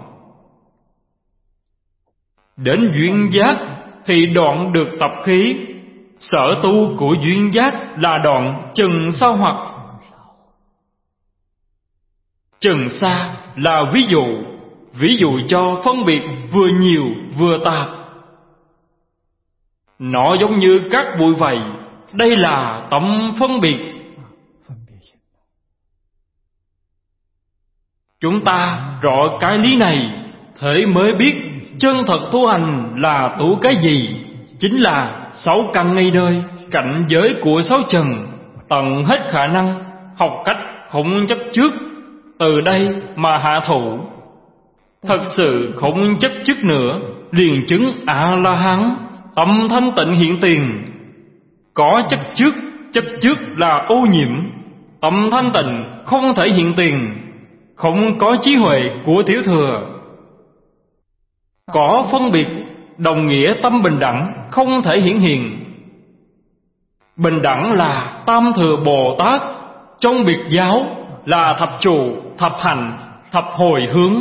Speaker 1: Đến duyên giác thì đoạn được tập khí. Sở tu của duyên giác là đoạn chừng sao hoặc. Chừng xa là ví dụ, ví dụ cho phân biệt vừa nhiều vừa tạp. Nó giống như các bụi vậy. Đây là tâm phân biệt. Chúng ta rõ cái lý này, thế mới biết chân thật tu hành là tu cái gì. Chính là sáu căn ngay nơi, cảnh giới của sáu trần, tận hết khả năng, học cách không chấp trước, từ đây mà hạ thủ. Thật sự không chấp trước nữa, liền chứng A-la-hán, tâm thanh tịnh hiện tiền. Có chấp trước, chấp trước là ô nhiễm. Tâm thanh tịnh không thể hiện tiền, không có trí huệ của tiểu thừa. Có phân biệt, đồng nghĩa tâm bình đẳng không thể hiển hiện. Bình đẳng là tam thừa Bồ Tát, trong biệt giáo là thập trụ, thập hạnh, thập hồi hướng.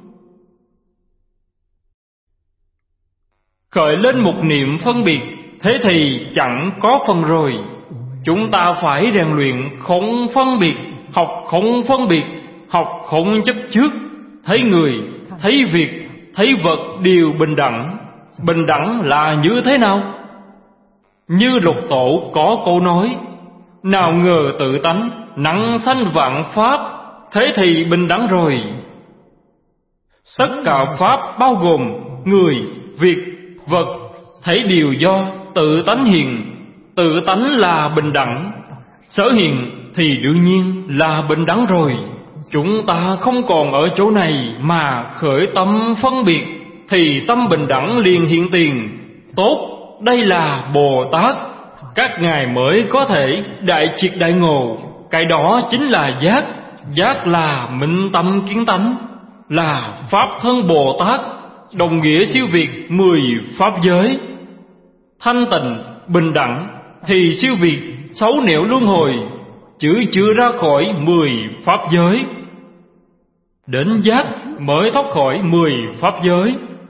Speaker 1: Khởi lên một niệm phân biệt, thế thì chẳng có phần rồi. Chúng ta phải rèn luyện không phân biệt, học không phân biệt, học không chấp trước, thấy người, thấy việc, thấy vật đều bình đẳng. Bình đẳng là như thế nào? Như Lục Tổ có câu nói: nào ngờ tự tánh nặng sanh vạn pháp, thế thì bình đẳng rồi. Tất cả pháp bao gồm người, việc, vật, thấy đều do tự tánh hiện. Tự tánh là bình đẳng, sở hiện thì đương nhiên là bình đẳng rồi. Chúng ta không còn ở chỗ này mà khởi tâm phân biệt, thì tâm bình đẳng liền hiện tiền. Tốt, đây là Bồ Tát, các ngài mới có thể đại triệt đại ngộ. Cái đó chính là giác. Giác là minh tâm kiến tánh, là pháp thân Bồ Tát, đồng nghĩa siêu việt mười pháp giới. Thanh tịnh, bình đẳng thì siêu việt sáu nẻo luân hồi, chứ chưa ra khỏi mười pháp giới. Đến giác mới thoát khỏi mười pháp giới.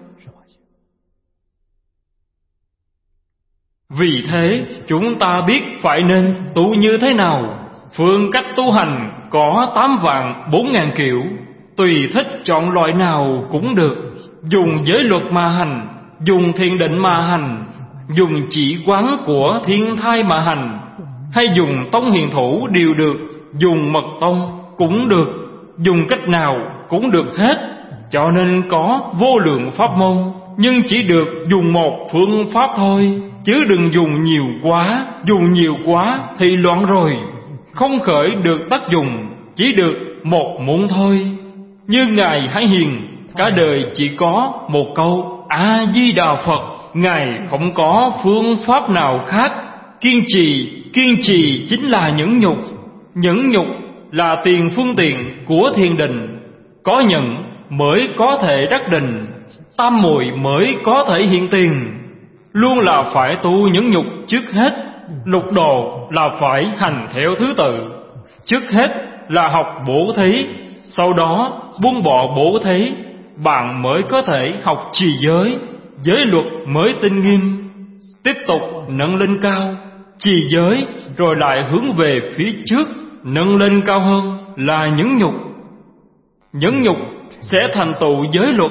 Speaker 1: Vì thế chúng ta biết phải nên tu như thế nào. Phương cách tu hành có tám vạn bốn ngàn kiểu, tùy thích chọn loại nào cũng được. Dùng giới luật mà hành, dùng thiền định mà hành, dùng chỉ quán của thiên thai mà hành, hay dùng tông hiền thủ đều được, dùng mật tông cũng được, dùng cách nào cũng được hết. Cho nên có vô lượng pháp môn, nhưng chỉ được dùng một phương pháp thôi, chứ đừng dùng nhiều quá. Dùng nhiều quá thì loạn rồi, không khởi được tác dụng, chỉ được một muỗng thôi. Như Ngài Hải Hiền, cả đời chỉ có một câu A Di Đà Phật, Ngài không có phương pháp nào khác. Kiên trì, kiên trì chính là nhẫn nhục. Nhẫn nhục là tiền phương tiện của thiền định. Có nhẫn mới có thể đắc định, tam muội mới có thể hiện tiền. Luôn là phải tu nhẫn nhục trước hết. Lục độ là phải hành theo thứ tự. Trước hết là học bổ thí, sau đó buông bỏ bổ thí, bạn mới có thể học trì giới. Giới luật mới tinh nghiêm. Tiếp tục nâng lên cao, trì giới, rồi lại hướng về phía trước, nâng lên cao hơn là nhẫn nhục. Nhẫn nhục sẽ thành tựu giới luật,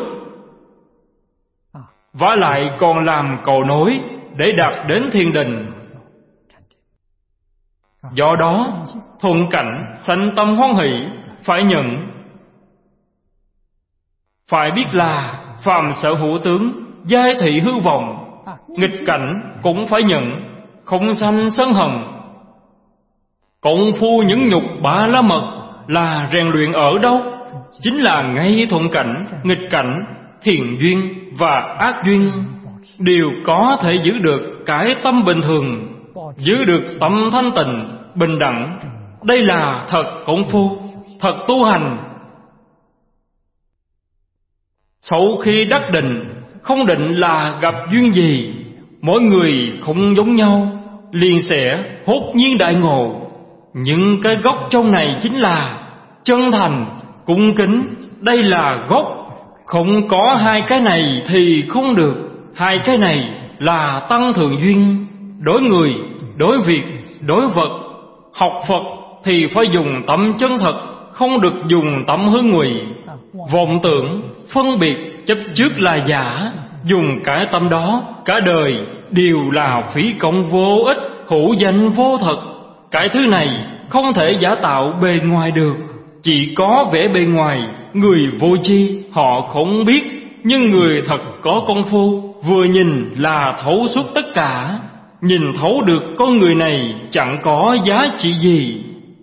Speaker 1: vả lại còn làm cầu nối để đạt đến thiên đình. Do đó thuận cảnh sanh tâm hoan hỷ, phải nhận. Phải biết là phàm sở hữu tướng, giai thị hư vọng. Nghịch cảnh cũng phải nhận, không sanh sân hận. Công phu nhẫn nhục ba la mật là rèn luyện ở đâu? Chính là ngay thuận cảnh, nghịch cảnh, thiện duyên và ác duyên đều có thể giữ được cái tâm bình thường, giữ được tâm thanh tịnh, bình đẳng. Đây là thật công phu, thật tu hành. Sau khi đắc định, không định là gặp duyên gì, mỗi người không giống nhau, liền sẽ hốt nhiên đại ngộ. Nhưng cái gốc trong này chính là chân thành, cung kính. Đây là gốc. Không có hai cái này thì không được. Hai cái này là tăng thượng duyên. Đối người, đối việc, đối vật. Học Phật thì phải dùng tâm chân thật, không được dùng tâm hư ngụy. Vọng tưởng, phân biệt, chấp trước là giả. Dùng cái tâm đó, cả đời đều là phí công vô ích, hữu danh vô thật. Cái thứ này không thể giả tạo bề ngoài được. Chỉ có vẻ bề ngoài, người vô tri họ không biết. Nhưng người thật có công phu, vừa nhìn là thấu suốt tất cả. Nhìn thấu được con người này chẳng có giá trị gì.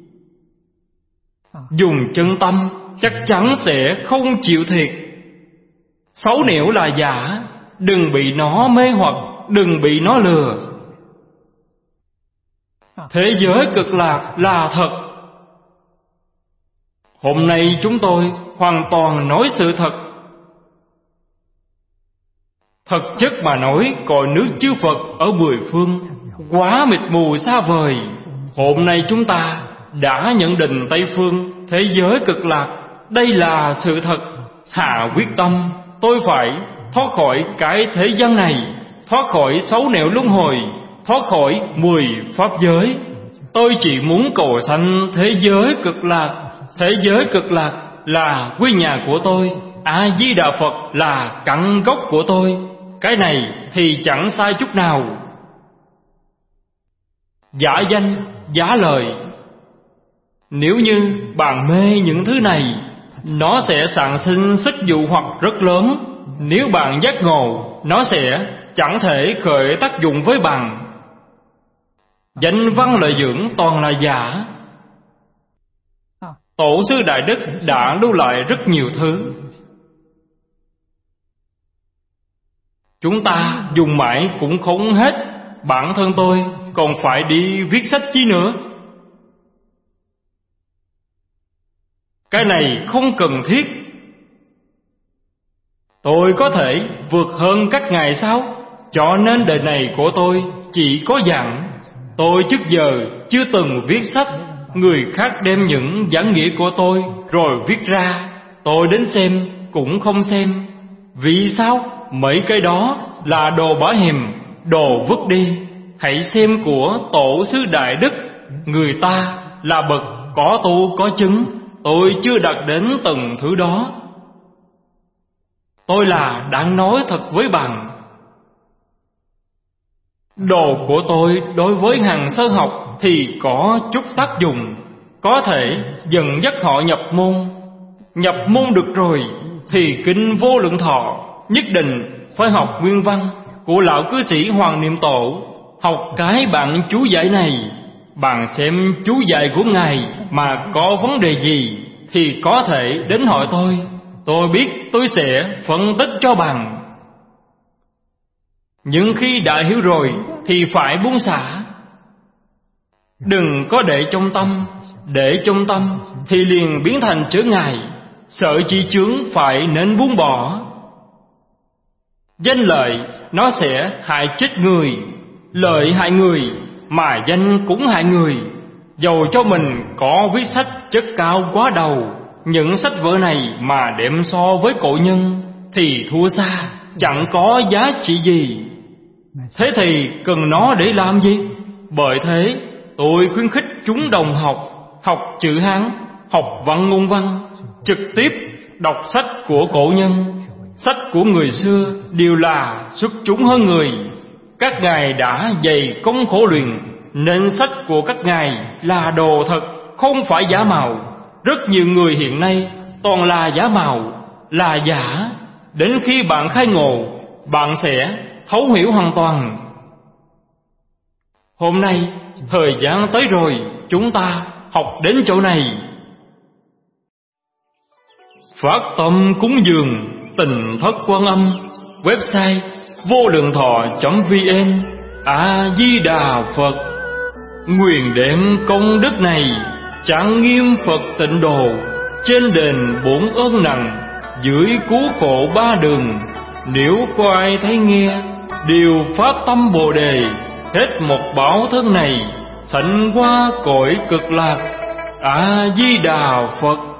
Speaker 1: Dùng chân tâm chắc chắn sẽ không chịu thiệt. Xấu nẻo là giả, đừng bị nó mê hoặc, đừng bị nó lừa. Thế giới cực lạc là thật. Hôm nay chúng tôi hoàn toàn nói sự thật. Thật chất mà nói, cõi nước chư Phật ở mười phương quá mịt mù xa vời. Hôm nay chúng ta đã nhận định Tây phương thế giới cực lạc, đây là sự thật. Hạ quyết tâm, tôi phải thoát khỏi cái thế gian này, thoát khỏi sáu nẻo luân hồi, thoát khỏi mười pháp giới. Tôi chỉ muốn cầu sanh thế giới cực lạc. Thế giới cực lạc là quê nhà của tôi, A Di Đà Phật là căn gốc của tôi. Cái này thì chẳng sai chút nào. Giả danh, giả lời. Nếu như bạn mê những thứ này, nó sẽ sản sinh sức dụ hoặc rất lớn. Nếu bạn giác ngộ, nó sẽ chẳng thể khởi tác dụng với bạn. Danh văn lợi dưỡng toàn là giả. Tổ sư Đại Đức đã lưu lại rất nhiều thứ. Chúng ta dùng mãi cũng không hết. Bản thân tôi còn phải đi viết sách chi nữa. Cái này không cần thiết. Tôi có thể vượt hơn các ngài sao? Cho nên đời này của tôi chỉ có giảng. Tôi trước giờ chưa từng viết sách. Người khác đem những giảng nghĩa của tôi rồi viết ra, tôi đến xem cũng không xem. Vì sao? Mấy cái đó là đồ bả hềm, đồ vứt đi. Hãy xem của Tổ sư Đại Đức. Người ta là bậc có tu có chứng. Tôi chưa đạt đến từng thứ đó. Tôi là đang nói thật với bạn. Đồ của tôi đối với hàng sơ học thì có chút tác dụng, có thể dẫn dắt họ nhập môn. Nhập môn được rồi thì kinh Vô Lượng Thọ nhất định phải học nguyên văn của lão cư sĩ Hoàng Niệm Tổ. Học cái bản chú giải này, bạn xem chú giải của ngài mà có vấn đề gì thì có thể đến hỏi tôi. Tôi biết tôi sẽ phân tích cho bạn. Nhưng khi đã hiểu rồi thì phải buông xả. Đừng có để trong tâm. Để trong tâm thì liền biến thành chướng ngại. Sợ chi chướng phải nên buông bỏ. Danh lợi nó sẽ hại chết người. Lợi hại người mà danh cũng hại người. Dầu cho mình có viết sách chất cao quá đầu, những sách vở này mà đem so với cổ nhân thì thua xa, chẳng có giá trị gì. Thế thì cần nó để làm gì? Bởi thế tôi khuyến khích chúng đồng học, học chữ Hán, học văn ngôn văn, trực tiếp đọc sách của cổ nhân. Sách của người xưa đều là xuất chúng hơn người. Các ngài đã dày công khổ luyện, nên sách của các ngài là đồ thật, không phải giả mạo. Rất nhiều người hiện nay toàn là giả mạo, là giả. Đến khi bạn khai ngộ, bạn sẽ thấu hiểu hoàn toàn. Hôm nay thời gian tới rồi, chúng ta học đến chỗ này. Phát tâm cúng dường Tình Thất Quan Âm. Website vô lượng thọ chấm vn. A Di Đà Phật. Nguyện đem công đức này trang nghiêm Phật tịnh độ, trên đền bốn ơn nặng, dưới cứu khổ ba đường. Nếu có ai thấy nghe đều phát tâm Bồ đề, hết một báo thân này sanh qua cõi cực lạc. A Di Đà Phật.